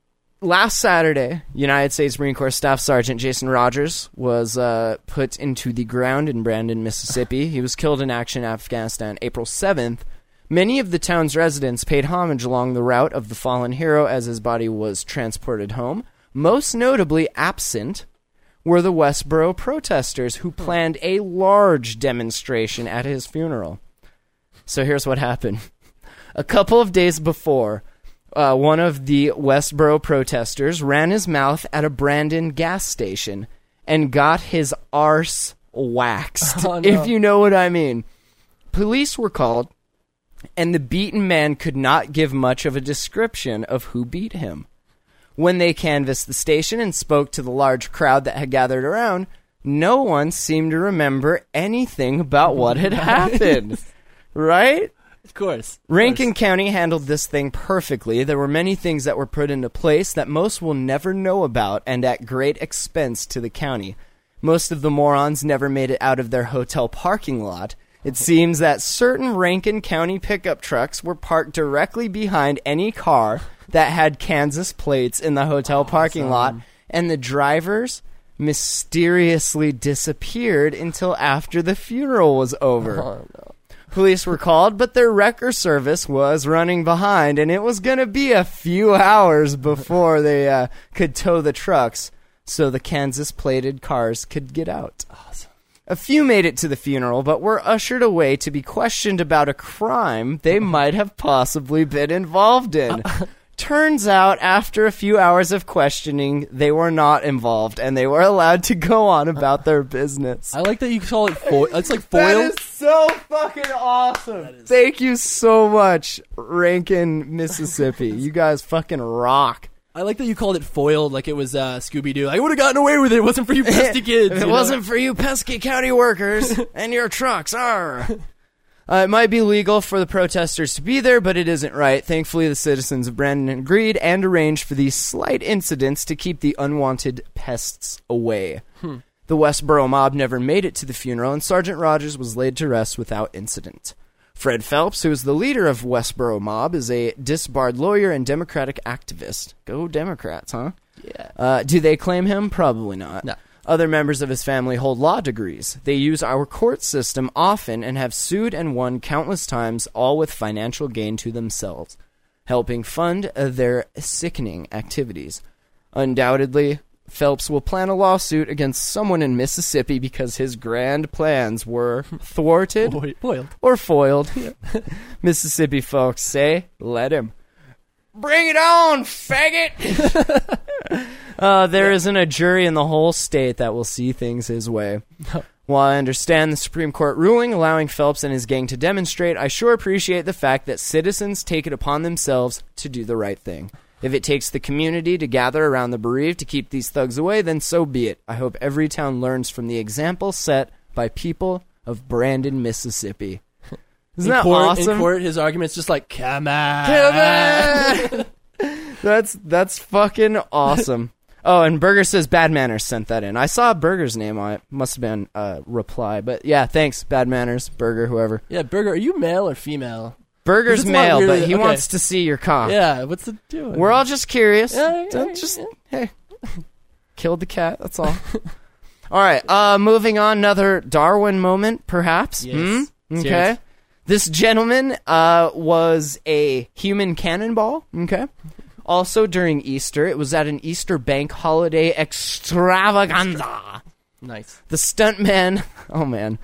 Last Saturday, United States Marine Corps Staff Sergeant Jason Rogers was uh, put into the ground in Brandon, Mississippi. He was killed in action in Afghanistan April seventh. Many of the town's residents paid homage along the route of the fallen hero as his body was transported home. Most notably absent were the Westboro protesters who planned a large demonstration at his funeral. So here's what happened. A couple of days before, Uh, one of the Westboro protesters ran his mouth at a Brandon gas station and got his arse waxed, Oh, no. if you know what I mean. Police were called, and the beaten man could not give much of a description of who beat him. When they canvassed the station and spoke to the large crowd that had gathered around, no one seemed to remember anything about what had happened. Right? Of course. Of Rankin course. County handled this thing perfectly. There were many things that were put into place that most will never know about, and at great expense to the county. Most of the morons never made it out of their hotel parking lot. It seems that certain Rankin County pickup trucks were parked directly behind any car that had Kansas plates in the hotel parking lot, and the drivers mysteriously disappeared until after the funeral was over. Oh, no. Police were called, but their wrecker service was running behind, and it was going to be a few hours before they uh, could tow the trucks so the Kansas-plated cars could get out. Awesome. A few made it to the funeral, but were ushered away to be questioned about a crime they might have possibly been involved in. Turns out, after a few hours of questioning, they were not involved, and they were allowed to go on about their business. I like that you call it foil. It's like That foil. is so fucking awesome. Thank you so much, Rankin, Mississippi. You guys fucking rock. I like that you called it foiled, like it was uh, Scooby-Doo. I would have gotten away with it. It wasn't for you pesky kids. If you it know? wasn't for you pesky county workers and your trucks, are. Uh, it might be legal for the protesters to be there, but it isn't right. Thankfully, the citizens of Brandon agreed and arranged for these slight incidents to keep the unwanted pests away. Hmm. The Westboro mob never made it to the funeral, and Sergeant Rogers was laid to rest without incident. Fred Phelps, who is the leader of Westboro mob, is a disbarred lawyer and Democratic activist. Go Democrats, huh? Yeah. Uh, do they claim him? Probably not. No. Other members of his family hold law degrees. They use our court system often and have sued and won countless times, all with financial gain to themselves, helping fund uh, their sickening activities. Undoubtedly, Phelps will plan a lawsuit against someone in Mississippi because his grand plans were thwarted Foil- Foiled. or foiled. Mississippi folks say, let him. Bring it on, faggot! uh, there isn't a jury in the whole state that will see things his way. While I understand the Supreme Court ruling allowing Phelps and his gang to demonstrate, I sure appreciate the fact that citizens take it upon themselves to do the right thing. If it takes the community to gather around the bereaved to keep these thugs away, then so be it. I hope every town learns from the example set by people of Brandon, Mississippi. Isn't in that court, awesome? In court, his argument's just like, come on. Come on! that's that's fucking awesome. Oh, and Burger says Bad Manners sent that in. I saw Burger's name on it. Must have been a reply. But yeah, thanks, Bad Manners, Burger, whoever. Yeah, Burger, are you male or female? Burger's It's not male, really- but he okay. wants to see your cock. Yeah, what's it doing? We're all just curious. Yeah, Don't yeah, just yeah. hey, killed the cat. That's all. All right. Uh, moving on. Another Darwin moment, perhaps. Yes. Hmm? Let's Okay. hear it. This gentleman uh, was a human cannonball. Okay. Also during Easter, it was at an Easter bank holiday extravaganza. Nice. The stuntman, oh man,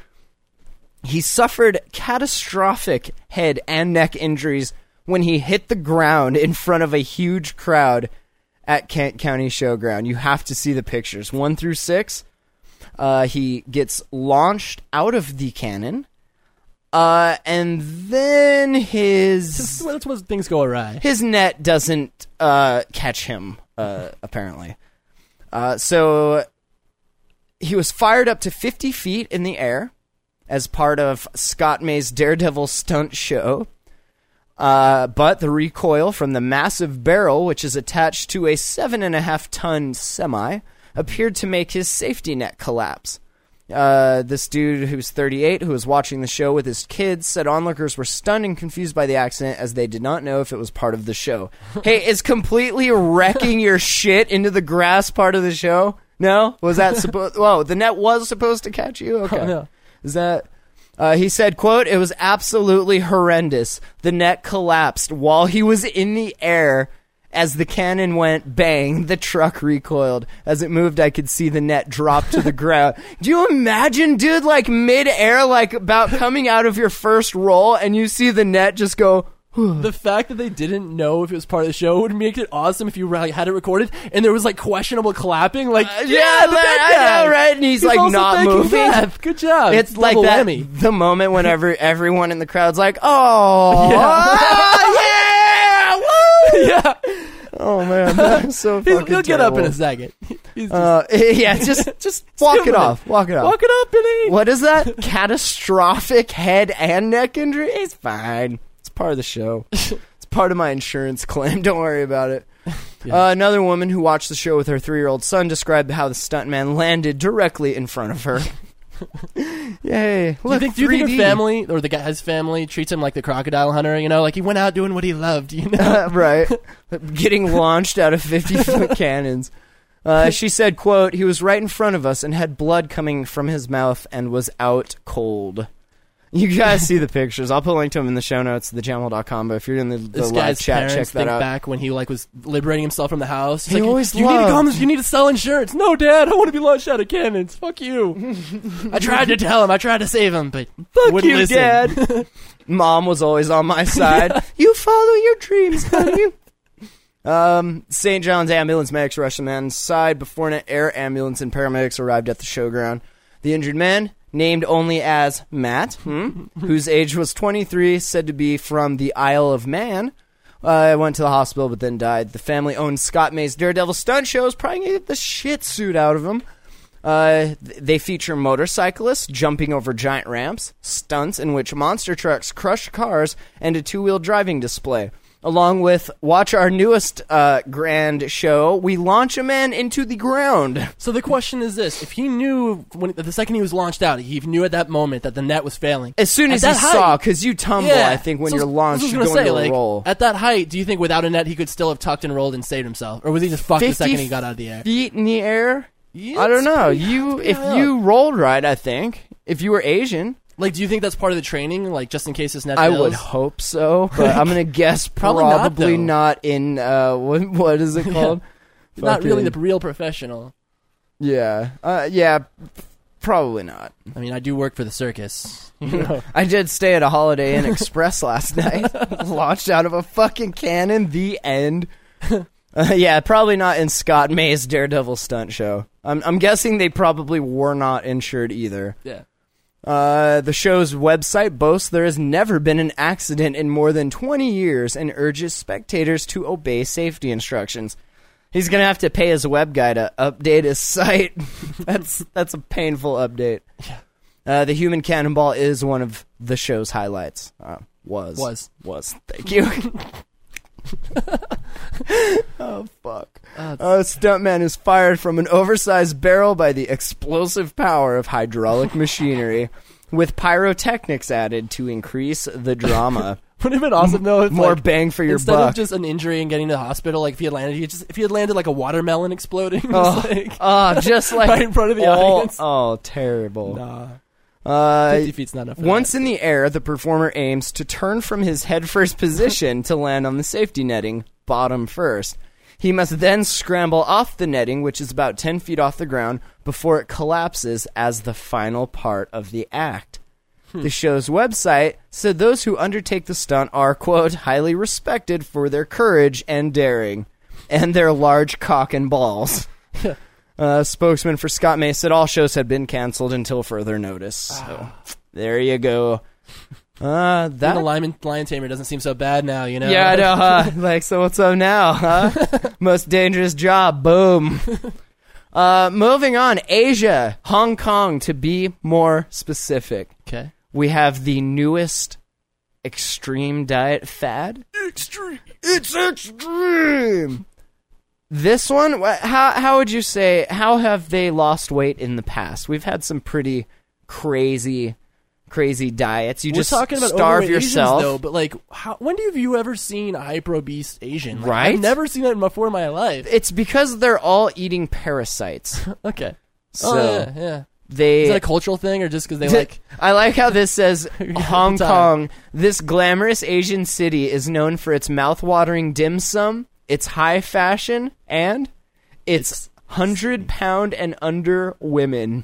he suffered catastrophic head and neck injuries when he hit the ground in front of a huge crowd at Kent County Showground. You have to see the pictures. One through six, uh, he gets launched out of the cannon, uh, and then his That's when things go awry. his net doesn't uh, catch him, uh, apparently. Uh, so he was fired up to fifty feet in the air as part of Scott May's Daredevil stunt show. Uh, but the recoil from the massive barrel, which is attached to a seven and a half ton semi, appeared to make his safety net collapse. Uh, this dude, who's thirty-eight, who was watching the show with his kids, said onlookers were stunned and confused by the accident as they did not know if it was part of the show. Hey, is completely wrecking your shit into the grass part of the show? No? Was that supposed... Whoa, the net was supposed to catch you? Okay. Oh, no. Is that... Uh, he said, quote, "It was absolutely horrendous. The net collapsed while he was in the air. As the cannon went bang, the truck recoiled. As it moved, I could see the net drop to the ground." Do you imagine, dude, like mid-air, like about coming out of your first roll, and you see the net just go... The fact that they didn't know if it was part of the show would make it awesome if you like, had it recorded and there was like questionable clapping. Like, Uh, yeah, yeah, the that- bad guy. I know, right? And he's, like, also not thanking moving. Beth. Good job. It's like Double that, whammy. the moment whenever everyone in the crowd's like, "Oh, yeah, woo!" Yeah. Oh man, that's so He's- fucking He'll get up in terrible. a second. He's just, Uh, yeah, just just walk it doing off. Walk it off. walk it up, Billy. What is that? Catastrophic head and neck injury? It's fine. It's part of the show. It's part of my insurance claim. Don't worry about it. Yeah. Uh, another woman who watched the show with her three-year-old son described how the stuntman landed directly in front of her. Yay! Do you Look, think, do you think her three D. family or the guy's family treats him like the crocodile hunter? You know, like he went out doing what he loved. You know, Uh, right. Getting launched out of fifty-foot cannons. Uh, she said, quote, "He was right in front of us and had blood coming from his mouth and was out cold." You guys see the pictures. I'll put a link to them in the show notes, the jamel dot com, but if you're in the, the this live guy's chat, parents check that think out. back when he like was liberating himself from the house. He's He like, always you need to loved- come. You need to sell insurance. No, Dad, I want to be launched out of cannons. Fuck you. I tried to tell him. I tried to save him, but Fuck wouldn't you, listen. Dad. Mom was always on my side. You follow your dreams, honey. Um, Saint John's ambulance medics rushed the man's side before an air ambulance and paramedics arrived at the showground. The injured man, named only as Matt, hmm, whose age was twenty-three, said to be from the Isle of Man, uh, went to the hospital but then died. The family owned Scott May's Daredevil stunt shows, probably gonna get the shit suit out of him. Uh, th- they feature motorcyclists jumping over giant ramps, stunts in which monster trucks crush cars, and a two-wheel driving display. Along with, watch our newest uh, grand show, we launch a man into the ground. So the question is this: if he knew when the second he was launched out, he knew at that moment that the net was failing. As soon At as he that height- saw, because you tumble, I think, when So you're I was launched, just you gonna go say, into a like, roll. At that height, do you think without a net he could still have tucked and rolled and saved himself, or was he just fucked the fifty second he got out of the air? feet in the air? Yeah, I don't it's know. pretty- You, pretty if high you up. rolled right, I think. If you were Asian, Like, do you think that's part of the training, like just in case this net I fails? would hope so, but I'm gonna guess Probably not, probably though. not in uh, what what is it called? Not really Fucking- the real professional. Yeah, uh, yeah, probably not. I mean, I do work for the circus. You know? I did stay at a Holiday Inn Express last night, launched out of a fucking cannon. The end. Uh, yeah, probably not in Scott May's Daredevil stunt show. I'm, I'm guessing they probably were not insured either. Yeah. Uh, the show's website boasts there has never been an accident in more than twenty years and urges spectators to obey safety instructions. He's gonna have to pay his web guy to update his site. that's that's a painful update. Uh, the human cannonball is one of the show's highlights. Uh, was Was. was. Thank you. Oh fuck. Uh, A stuntman is fired from an oversized barrel by the explosive power of hydraulic machinery, with pyrotechnics added to increase the drama. Would it have been awesome though if More like, bang for your instead buck. of just an injury and getting to the hospital, like if he had landed, he just if he had landed like a watermelon exploding, just Oh, like oh, just like right in front of the all- audience. Oh, terrible. Nah, Uh, fifty feet's not enough. For once that. in the air, the performer aims to turn from his head-first position to land on the safety netting, bottom first. He must then scramble off the netting, which is about ten feet off the ground, before it collapses as the final part of the act. The show's website said those who undertake the stunt are, quote, highly respected for their courage and daring, and their large cock and balls. Uh, spokesman for Scott May said all shows had been canceled until further notice. So there you go. Uh, Being that a lion, lion tamer doesn't seem so bad now, you know. yeah, I know. Huh? Like, so what's up now? Huh? Most dangerous job. Boom. Uh, moving on, Asia, Hong Kong, to be more specific. Okay. We have the newest extreme diet fad. Extreme. It's extreme. This one, wh- how how would you say, how have they lost weight in the past? We've had some pretty crazy, crazy diets. You We're just talking about starve overweight yourself. Asians, though, but like, how, when do you, have you ever seen a hyper obese Asian? Like, Right? I've never seen that before in my life. It's because they're all eating parasites. Okay. So oh, yeah, yeah. they Is that a cultural thing, or just because they like... I like how this says Hong time. Kong. This glamorous Asian city is known for its mouth-watering dim sum, its high fashion, and its hundred pound and under women.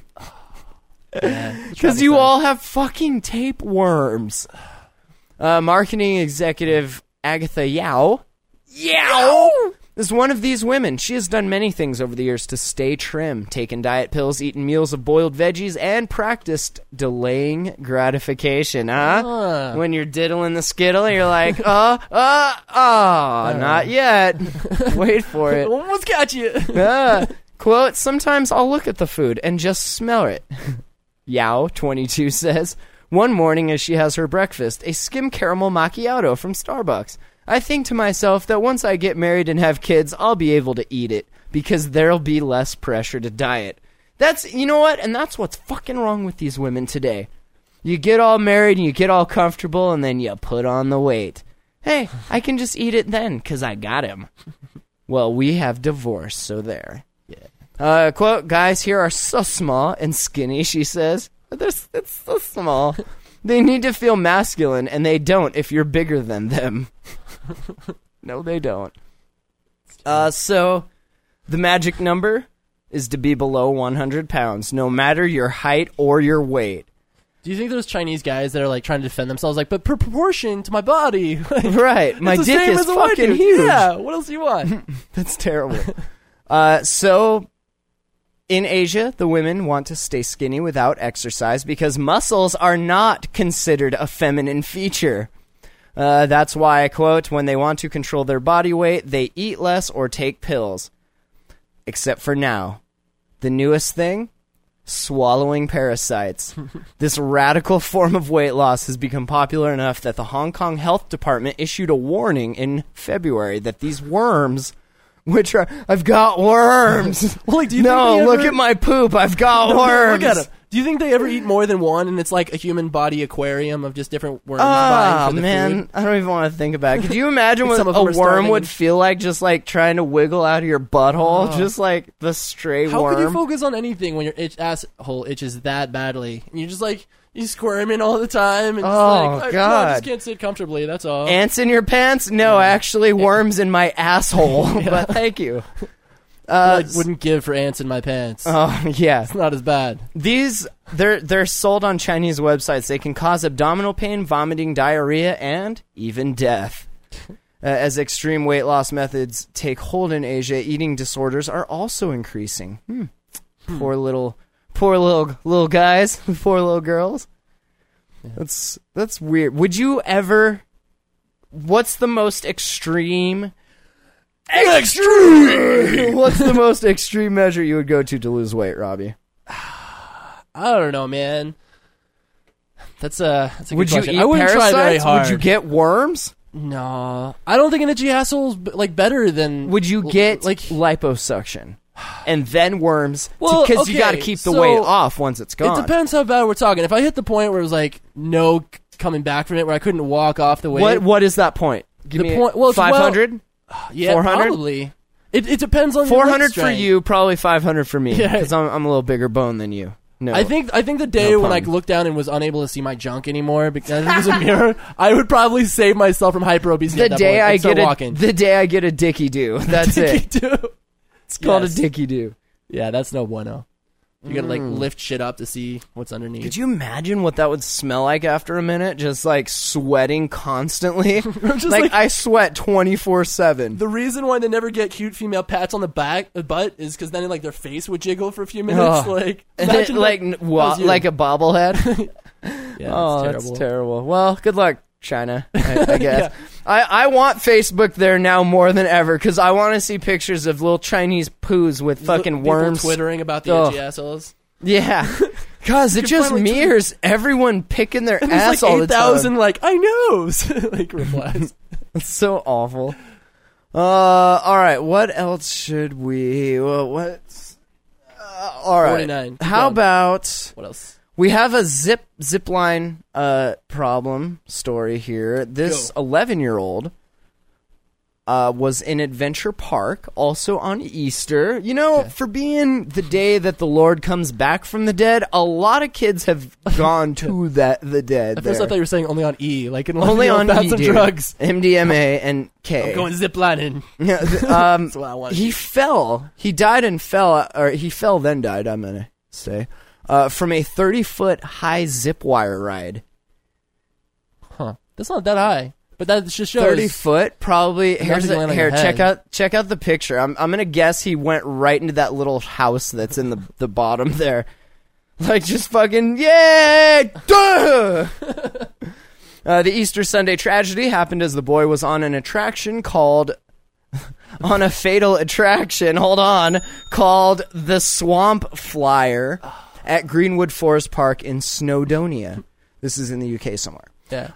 Because you all have fucking tapeworms. Uh, marketing executive Agatha Yao. Yao! Is one of these women. She has done many things over the years to stay trim, taken diet pills, eaten meals of boiled veggies, and practiced delaying gratification. Huh? Ah. When you're diddling the skittle, you're like, uh, uh, uh, not yet. Wait for it. Almost got you. Ah. Quote, sometimes I'll look at the food and just smell it. Yao, twenty-two, says, one morning as she has her breakfast, a skim caramel macchiato from Starbucks. I think to myself that once I get married and have kids, I'll be able to eat it because there'll be less pressure to diet. That's, you know what? And that's what's fucking wrong with these women today. You get all married and you get all comfortable and then you put on the weight. Hey, I can just eat it then because I got him. Well, we have divorce, so there. Yeah. Uh, quote, guys here are so small and skinny, she says. They're, it's so small. They need to feel masculine, and they don't if you're bigger than them. No, they don't. Uh, so, the magic number is to be below one hundred pounds, no matter your height or your weight. Do you think there's Chinese guys that are like trying to defend themselves, like, but per proportion to my body? Like, Right, my it's the dick same is as a white fucking dude. huge. Yeah, what else do you want? That's terrible. uh, so, in Asia, the women want to stay skinny without exercise because muscles are not considered a feminine feature. Uh, that's why, quote, when they want to control their body weight, they eat less or take pills. Except for now. The newest thing? Swallowing parasites. This radical form of weight loss has become popular enough that the Hong Kong Health Department issued a warning in February that these worms, which are, I've got worms. Well, like, do you no, think they look ever- at my poop. I've got No, worms. Look at them. Do you think they ever eat more than one, and it's like a human body aquarium of just different worms Oh, vying for the man. food? I don't even want to think about it. Could you imagine what Some of a them worm are starving would and- feel like just like trying to wiggle out of your butthole? Just like the stray How worm. can you focus on anything when your itch asshole itches that badly? And you're just like, you squirming all the time. And just Oh, like, I, God. no, I just can't sit comfortably, that's all. Ants in your pants? No, actually worms in my asshole. But thank you. I Uh, like, wouldn't give for ants in my pants. oh, yeah. It's not as bad. These, they're, they're sold on Chinese websites. They can cause abdominal pain, vomiting, diarrhea, and even death. Uh, as extreme weight loss methods take hold in Asia, eating disorders are also increasing. Hmm. Poor little, poor little little guys, poor little girls. That's that's weird. Would you ever? What's the most extreme? Extreme. What's the most extreme measure you would go to to lose weight, Robbie? I don't know, man. That's a, that's a good Would you question. eat I wouldn't parasites? try very hard. Would you get worms? No. I don't think an itchy asshole's b- like better than... Would you l- get like liposuction and then worms? Well, Because you got to okay, keep the so weight off once it's gone. It depends how bad we're talking. If I hit the point where it was like no c- coming back from it, where I couldn't walk off the weight. What What is that point? Give The me point- well, it's well- five hundred? yeah, four hundred? probably. It it depends on your four leg hundred for strength. you, probably five hundred for me. Yeah. Because I'm, I'm a little bigger bone than you. No. I think I think the day No when I pun. looked down and was unable to see my junk anymore because there was a mirror, I would probably save myself from hyper obesity. the at that day point I and start get a walking. the day I get a dicky do. That's it. It's called Yes. a dicky do. Yeah, that's no bueno. You gotta like Mm. lift shit up to see what's underneath. Could you imagine what that would smell like after a minute? Just like sweating constantly. Just like, like- I sweat twenty-four seven. The reason why they never get cute female pats on the back, the butt, is because then like their face would jiggle for a few minutes. Oh. Like, And imagine it, like that- n- wa- that was you. like a bobblehead. yeah, Oh, it's that's terrible. terrible. Well, good luck China, I, I guess. yeah. I, I want Facebook there now more than ever because I want to see pictures of little Chinese poos with fucking People worms. twittering about the Ugh. edgy assholes. Yeah. Because it just mirrors tweet. everyone picking their and ass like all the time. eight thousand, like, I know, like, replies. It's so awful. Uh, all right, what else should we... Well, what... Uh, all right. forty-nine. How going. about... What else? We have a zip zip line uh, problem story here. This eleven-year-old uh, was in Adventure Park, also on Easter. You know, okay. for being the day that the Lord comes back from the dead, a lot of kids have gone to that the dead. At first, there. I thought you were saying only on E, like in only on E, E, some dude. drugs, M D M A and K. I'm going ziplining. Yeah, um, That's what I want. He fell. He died and fell, or he fell then died. I'm gonna say. Uh, from a thirty-foot high zip wire ride. Huh. That's not that high. But that just shows... thirty foot, probably. Here's a, here, check head. out check out the picture. I'm I'm going to guess he went right into that little house that's in the, the bottom there. Like, just fucking, yeah! Duh! uh, the Easter Sunday tragedy happened as the boy was on an attraction called... on a fatal attraction, hold on, called the Swamp Flyer. At Greenwood Forest Park in Snowdonia. This is in the U K somewhere. Yeah.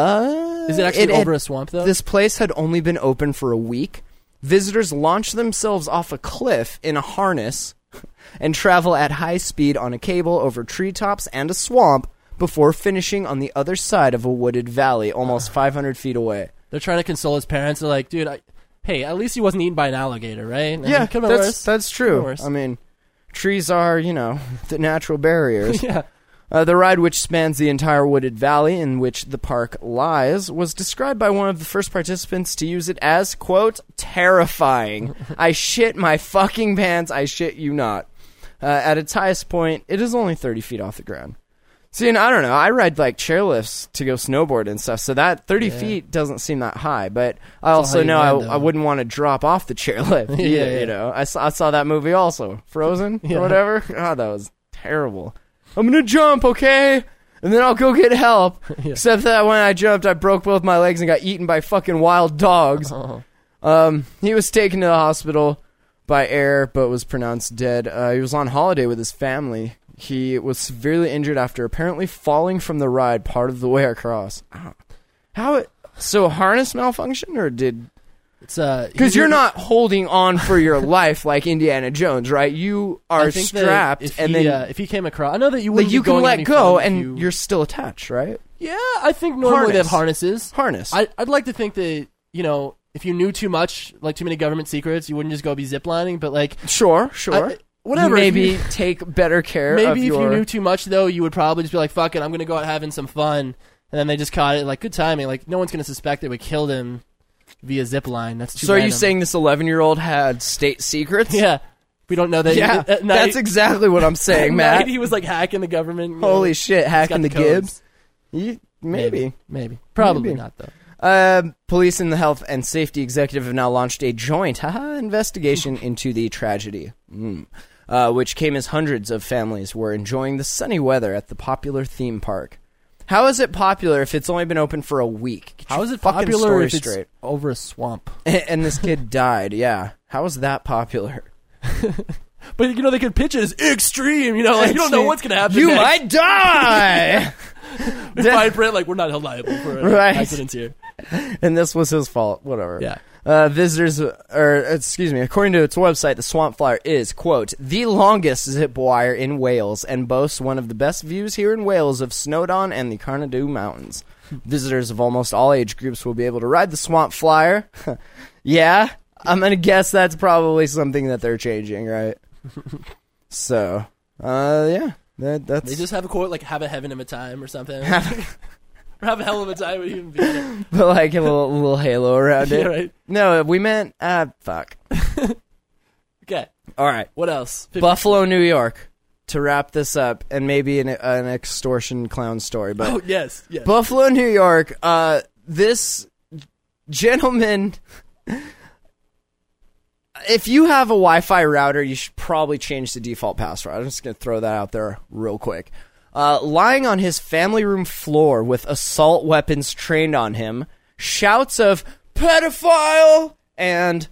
Uh, is it actually it, over it, a swamp, though? This place had only been open for a week. Visitors launch themselves off a cliff in a harness and travel at high speed on a cable over treetops and a swamp before finishing on the other side of a wooded valley almost five hundred feet away. They're trying to console his parents. They're like, dude, I, hey, at least he wasn't eaten by an alligator, right? I yeah, mean, come on, that's, worse. that's true. Worse. I mean... Trees are, you know, the natural barriers. yeah. Uh, the ride, which spans the entire wooded valley in which the park lies, was described by one of the first participants to use it as, quote, terrifying. I shit my fucking pants, I shit you not. Uh, at its highest point, it is only thirty feet off the ground. See, and I don't know, I ride, like, chairlifts to go snowboard and stuff, so that thirty yeah. feet doesn't seem that high, but I That's also know land, I, I wouldn't want to drop off the chairlift either, yeah, yeah. you know. I saw, I saw that movie also, Frozen yeah. or whatever. God, that was terrible. I'm gonna jump, okay? And then I'll go get help. yeah. Except that when I jumped, I broke both my legs and got eaten by fucking wild dogs. Oh. Um, he was taken to the hospital by air, but was pronounced dead. Uh, he was on holiday with his family. He was severely injured after apparently falling from the ride part of the way across. How it... So harness malfunction, or did... It's uh, Because you're not holding on for your life like Indiana Jones, right? You are strapped, if and he, then... Uh, if he came across... I know that you wouldn't like you be can going let any go, further if and you... you're still attached, right? Yeah, I think normally Harness. they have harnesses. Harness. I, I'd like to think that, you know, if you knew too much, like too many government secrets, you wouldn't just go be ziplining, but like... Sure, sure. I, Whatever. Maybe you, take better care maybe of if your... you knew too much, though, you would probably just be like, fuck it, I'm going to go out having some fun. And then they just caught it. Like, good timing. Like, no one's going to suspect that we killed him via zip line. That's too So random. are you saying this eleven-year-old had state secrets? Yeah. We don't know that. Yeah, at night, that's exactly what I'm saying, at Matt. night he was, like, hacking the government. You Holy know, shit, hacking the, the Gibbs? You, maybe. Maybe. Maybe. Probably Maybe. not, though. Uh, police and the health and safety executive have now launched a joint haha, investigation into the tragedy, mm. uh, which came as hundreds of families were enjoying the sunny weather at the popular theme park. How is it popular if it's only been open for a week? Get How is it fucking popular story if it's straight. over a swamp? And, and this kid died, yeah. How is that popular? But, you know, they could pitch it as extreme, you know, like, you don't know what's going to happen You next. might die! It's fine print, like, we're not held liable for Right. accidents here. And this was his fault. Whatever. Yeah. Uh, visitors, or excuse me, according to its website, the Swamp Flyer is, quote, the longest zip wire in Wales and boasts one of the best views here in Wales of Snowdon and the Carnarvon Mountains. Visitors of almost all age groups will be able to ride the Swamp Flyer. Yeah, I'm going to guess that's probably something that they're changing, right? So, uh, yeah, that, that's... They just have a quote, like, have a heaven of a time or something. Or have a hell of a time would even be better. But like a little, little halo around it. Yeah, right. No, we meant, ah, fuck. Okay. All right. What else? fifty Buffalo, New York, to wrap this up, and maybe an, an extortion clown story. But Oh, yes. yes. Buffalo, New York, uh, this gentleman... If you have a Wi-Fi router, you should probably change the default password. I'm just going to throw that out there real quick. Uh, lying on his family room floor with assault weapons trained on him, shouts of pedophile and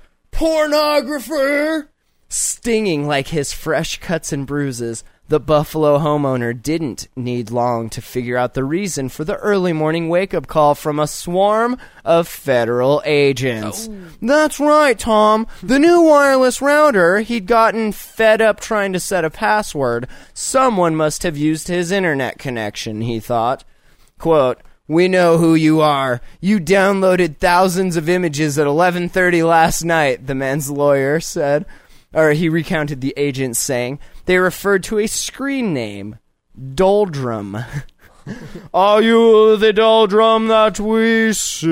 pornographer stinging like his fresh cuts and bruises, the Buffalo homeowner didn't need long to figure out the reason for the early morning wake-up call from a swarm of federal agents. Oh. That's right, Tom. The new wireless router, he'd gotten fed up trying to set a password. Someone must have used his internet connection, he thought. Quote, "We know who you are. You downloaded thousands of images at eleven thirty last night," the man's lawyer said. Or he recounted the agents saying they referred to a screen name, Doldrum. "Are you the doldrum that we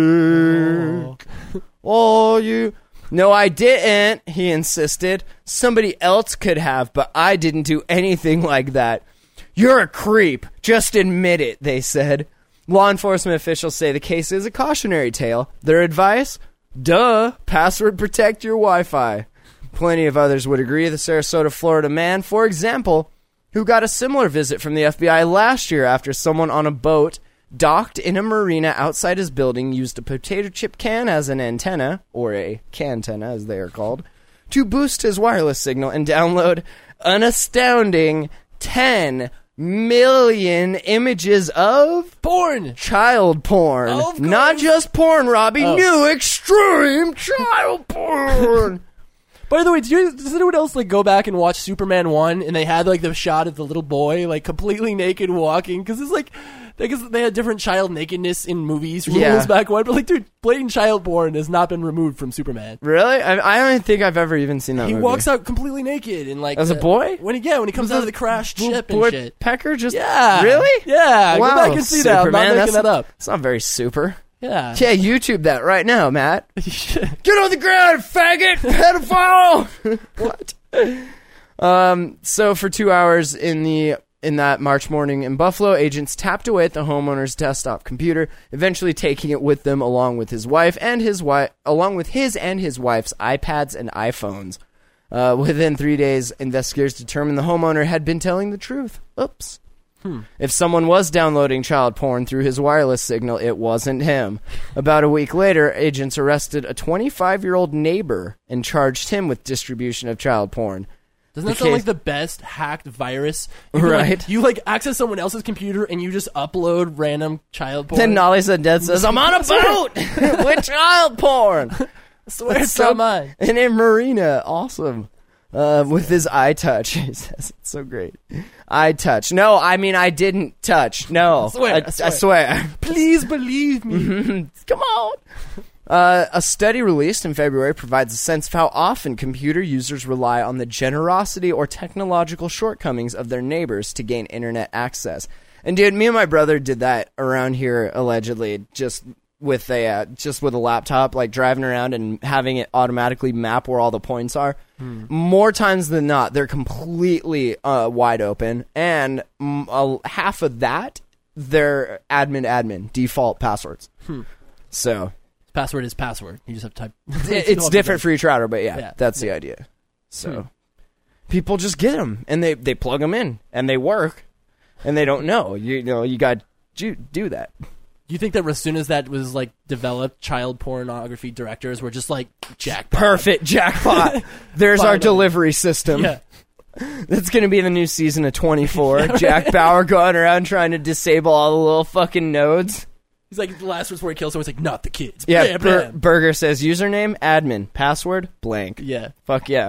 seek? Oh, you..." "No, I didn't," he insisted. "Somebody else could have, but I didn't do anything like that." "You're a creep. Just admit it," they said. Law enforcement officials say the case is a cautionary tale. Their advice? Duh, password protect your Wi-Fi. Plenty of others would agree. The Sarasota, Florida man, for example, who got a similar visit from the F B I last year after someone on a boat docked in a marina outside his building used a potato chip can as an antenna, or a cantenna as they are called, to boost his wireless signal and download an astounding ten million images of porn, child porn. Oh, of Not course. just porn, Robbie. Oh. New extreme child porn. By the way, do you, does anyone else like go back and watch Superman one and they had like the shot of the little boy like completely naked walking? Because it's like, I guess they had different child nakedness in movies rules Yeah. back when, but like, dude, blatant child porn has not been removed from Superman. Really? I, I don't think I've ever even seen that He movie. walks out completely naked and like As a the- boy? when he yeah when he comes out of the crashed ship and Boy shit. Pecker just Yeah, Really? Yeah, Wow, go back and see that. I'm Superman, not making that's, that up. It's not very super. Yeah, Yeah, YouTube that right now, Matt. Get on the ground, faggot, pedophile. What? Um. So for two hours in the in that March morning in Buffalo, agents tapped away at the homeowner's desktop computer, eventually taking it with them along with his wife and his wife, along with his and his wife's iPads and iPhones. Uh, within three days, investigators determined the homeowner had been telling the truth. Oops. Hmm. If someone was downloading child porn through his wireless signal, it wasn't him. About a week later, agents arrested a twenty-five-year-old neighbor and charged him with distribution of child porn. Doesn't that The sound case- like the best hacked virus? You can, Right. Like, you like access someone else's computer and you just upload random child porn. Then Nolly said dead says, "I'm on a boat with child porn." I swear it's so not mine. And in Marina, awesome. Uh, with his eye touch. He says it's so great. Eye touch. No, I mean I didn't touch. No. I swear, I, I swear. I swear. Please believe me. Come on. Uh, a study released in February provides a sense of how often computer users rely on the generosity or technological shortcomings of their neighbors to gain internet access. And dude, me and my brother did that around here allegedly, just with a uh, just with a laptop, like driving around and having it automatically map where all the points are. Hmm. More times than not, they're completely uh, wide open, and mm, uh, half of that they're admin admin default passwords. Hmm. So. Password is password. You just have to type. It- it's different for each router, but yeah, Yeah. that's the idea. So people just get them and they, they plug them in and they work and they don't know. You, you know, you got to do that. Do you think that as soon as that was like developed, child pornography directors were just like jackpot? Perfect jackpot. There's our Finally. delivery system. Yeah. That's going to be the new season of twenty-four. Jack Bauer going around trying to disable all the little fucking nodes. He's like the last one's where he kills someone. He's like, not the kids. Yeah, Blam, Bur- blam. Burger says username, admin, password, blank. Yeah. Fuck yeah.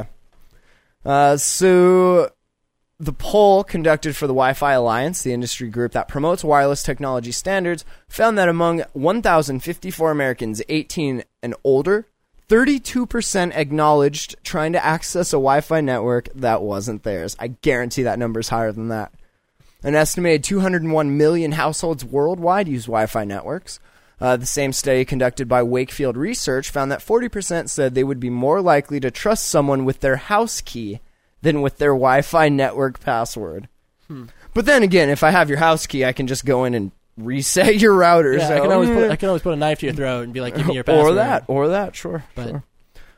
Uh, so the poll conducted for the Wi-Fi Alliance, the industry group that promotes wireless technology standards, found that among one thousand fifty-four Americans eighteen and older, thirty-two percent acknowledged trying to access a Wi-Fi network that wasn't theirs. I guarantee that number's higher than that. An estimated two hundred one million households worldwide use Wi-Fi networks. Uh, the same study conducted by Wakefield Research found that forty percent said they would be more likely to trust someone with their house key than with their Wi-Fi network password. Hmm. But then again, if I have your house key, I can just go in and reset your router. Yeah, so, I can always put eh. I can always put a knife to your throat and be like, give me your password. Or that, or that, sure. But- sure.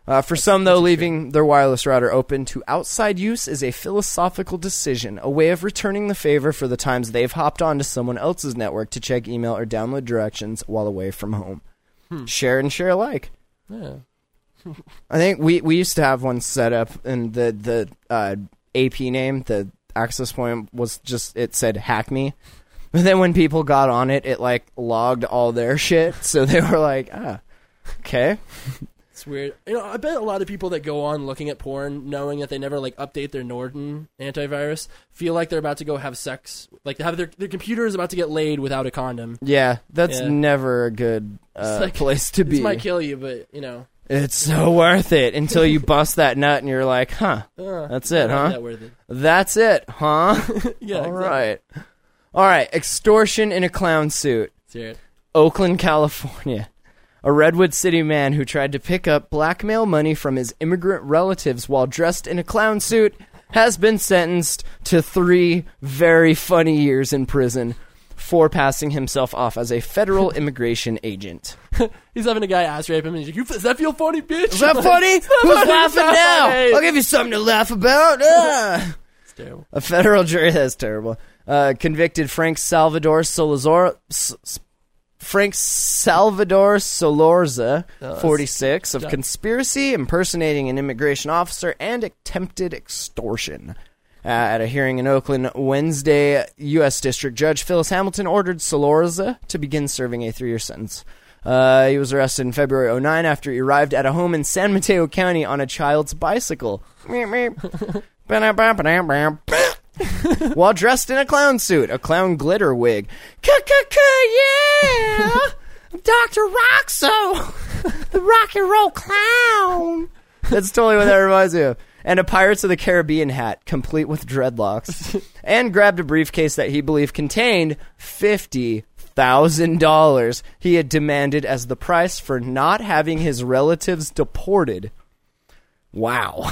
Uh, for some, though, leaving their wireless router open to outside use is a philosophical decision, a way of returning the favor for the times they've hopped onto someone else's network to check email or download directions while away from home. Hmm. Share and share alike. Yeah. I think we, we used to have one set up, and the, the uh, A P name, the access point, was just, it said hack me. But then when people got on it, it like logged all their shit, so they were like, ah, okay. It's weird. You know, I bet a lot of people that go on looking at porn, knowing that they never like update their Norton antivirus, feel like they're about to go have sex. Like they have their their computer is about to get laid without a condom. Yeah, that's Yeah. never a good uh, like, place to be. This might kill you, but you know, it's so worth it until you bust that nut and you're like, huh, uh, that's it, huh? That worth it. That's it, huh? Yeah. All exactly. right. All right, extortion in a clown suit. Let's hear it. Oakland, California. A Redwood City man who tried to pick up blackmail money from his immigrant relatives while dressed in a clown suit has been sentenced to three very funny years in prison for passing himself off as a federal immigration agent. He's having a guy ass rape him, and he's like, "Does that feel funny, bitch? Is that funny? Who's funny? laughing It's now? funny." I'll give you something to laugh about. Ah. It's terrible. A federal jury, that's terrible, uh, convicted Frank Salvador Solazor, S- S- Frank Salvador Solorza, forty-six, of conspiracy, impersonating an immigration officer, and attempted extortion. Uh, at a hearing in Oakland Wednesday, U S District Judge Phyllis Hamilton ordered Solorza to begin serving a three-year sentence. Uh, he was arrested in February oh nine after he arrived at a home in San Mateo County on a child's bicycle. While dressed in a clown suit, a clown glitter wig. Yeah! Doctor Roxo! The rock and roll clown! That's totally what that reminds me of. And a Pirates of the Caribbean hat, complete with dreadlocks. And grabbed a briefcase that he believed contained fifty thousand dollars he had demanded as the price for not having his relatives deported. Wow.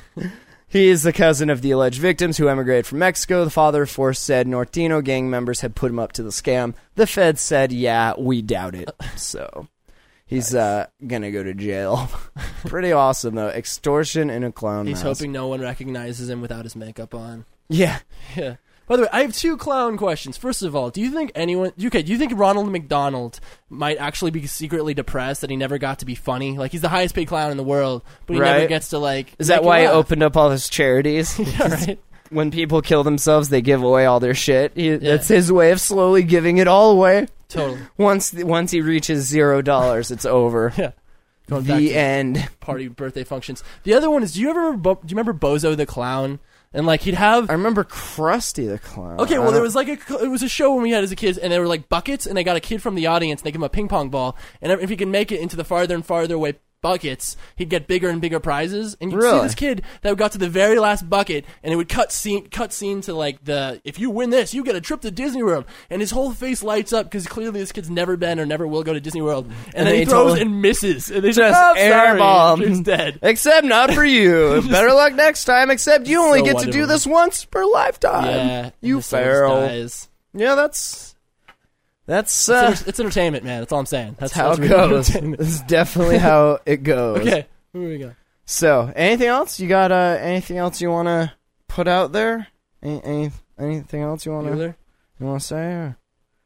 He is the cousin of the alleged victims who emigrated from Mexico. The father of four said Nortino gang members had put him up to the scam. The feds said, yeah, we doubt it. So he's nice. uh, going to go to jail. Pretty awesome, though. Extortion in a clown He's mask. hoping no one recognizes him without his makeup on. Yeah. Yeah. By the way, I have two clown questions. First of all, do you think anyone... Okay, do you think Ronald McDonald might actually be secretly depressed that he never got to be funny? Like, he's the highest paid clown in the world, but he right. never gets to, like... Is that why he opened up all his charities? Yeah, right. When people kill themselves, they give away all their shit. He, yeah. That's his way of slowly giving it all away. Totally. Once once he reaches zero dollars, it's over. Yeah. Going the end. Party birthday functions. The other one is, do you ever remember, do you remember Bozo the Clown? And like he'd have, I remember Krusty the Clown. Okay, well there was like a, it was a show when we had as a kid, and there were like buckets, and they got a kid from the audience, and they give him a ping pong ball, and if he can make it into the farther and farther away buckets, he'd get bigger and bigger prizes. And you'd really? see this kid that got to the very last bucket, and it would cut scene, cut scene to like the, if you win this, you get a trip to Disney World, and his whole face lights up because clearly this kid's never been or never will go to Disney World, and, and then he throws totally and misses, and they just just oh, air bomb. He's dead. Except not for you. Better luck next time. Except you only So get to wonderful. do this once per lifetime. Yeah, you and the soul feral. dies. Yeah, that's that's It's, uh, enter- it's entertainment, man. That's all I'm saying. that's, That's, how that's it really goes. entertainment. This is definitely how it goes. Okay, where we go? So, anything else? You got uh, anything else you want to put out there? Any, any anything else you want to Bueller? you want to say? Or?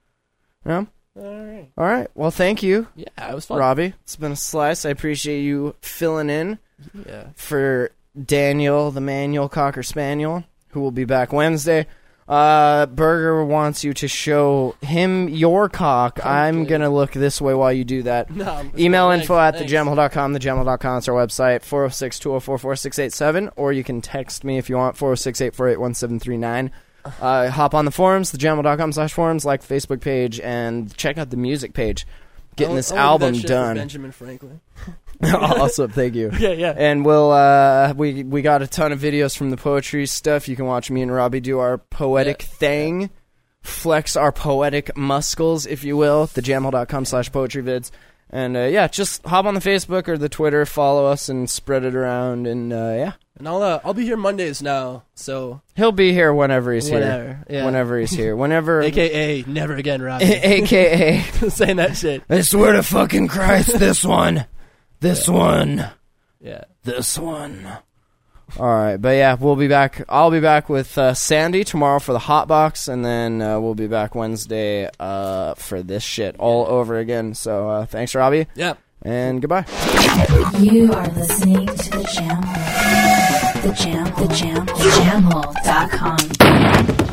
No. All right. All right. Well, thank you, Yeah, it was fun. Robbie. It's been a slice. I appreciate you filling in Yeah. for Daniel, the manual Cocker Spaniel, who will be back Wednesday. Uh, Berger wants you to show him your cock. I'm Okay. going to look this way while you do that. No, I'm- Email thanks, info at thanks. the gemel dot com. the gemel dot com is our website. four oh six, two oh four, four six eight seven. Or you can text me if you want. four oh six, eight four eight, one seven three nine. Uh, hop on the forums, the gemel dot com slash forums, like the Facebook page, and check out the music page. Getting I'll- this I'll do album that shit for done. Benjamin Franklin. Awesome, thank you. Yeah, yeah. And we'll uh, we we got a ton of videos from the poetry stuff. You can watch me and Robbie do our poetic Yeah. thing, flex our poetic muscles, if you will. The jamhole dot com slash poetry vids. And uh, yeah, just hop on the Facebook or the Twitter, follow us, and spread it around. And uh, yeah, And I'll uh, I'll be here Mondays now, so he'll be here whenever he's Whenever, here. yeah. Whenever he's here. Whenever. A K A never again, Robbie. A K A Saying that shit. I swear to fucking Christ, this one. This one. Yeah. This one. All right, but yeah, we'll be back. I'll be back with uh, Sandy tomorrow for the hot box, and then uh, we'll be back Wednesday uh, for this shit all over again. So uh, thanks, Robbie. Yep. And goodbye. You are listening to the Jam Hole. The Jam, the Jam, the Jam Hole dot com.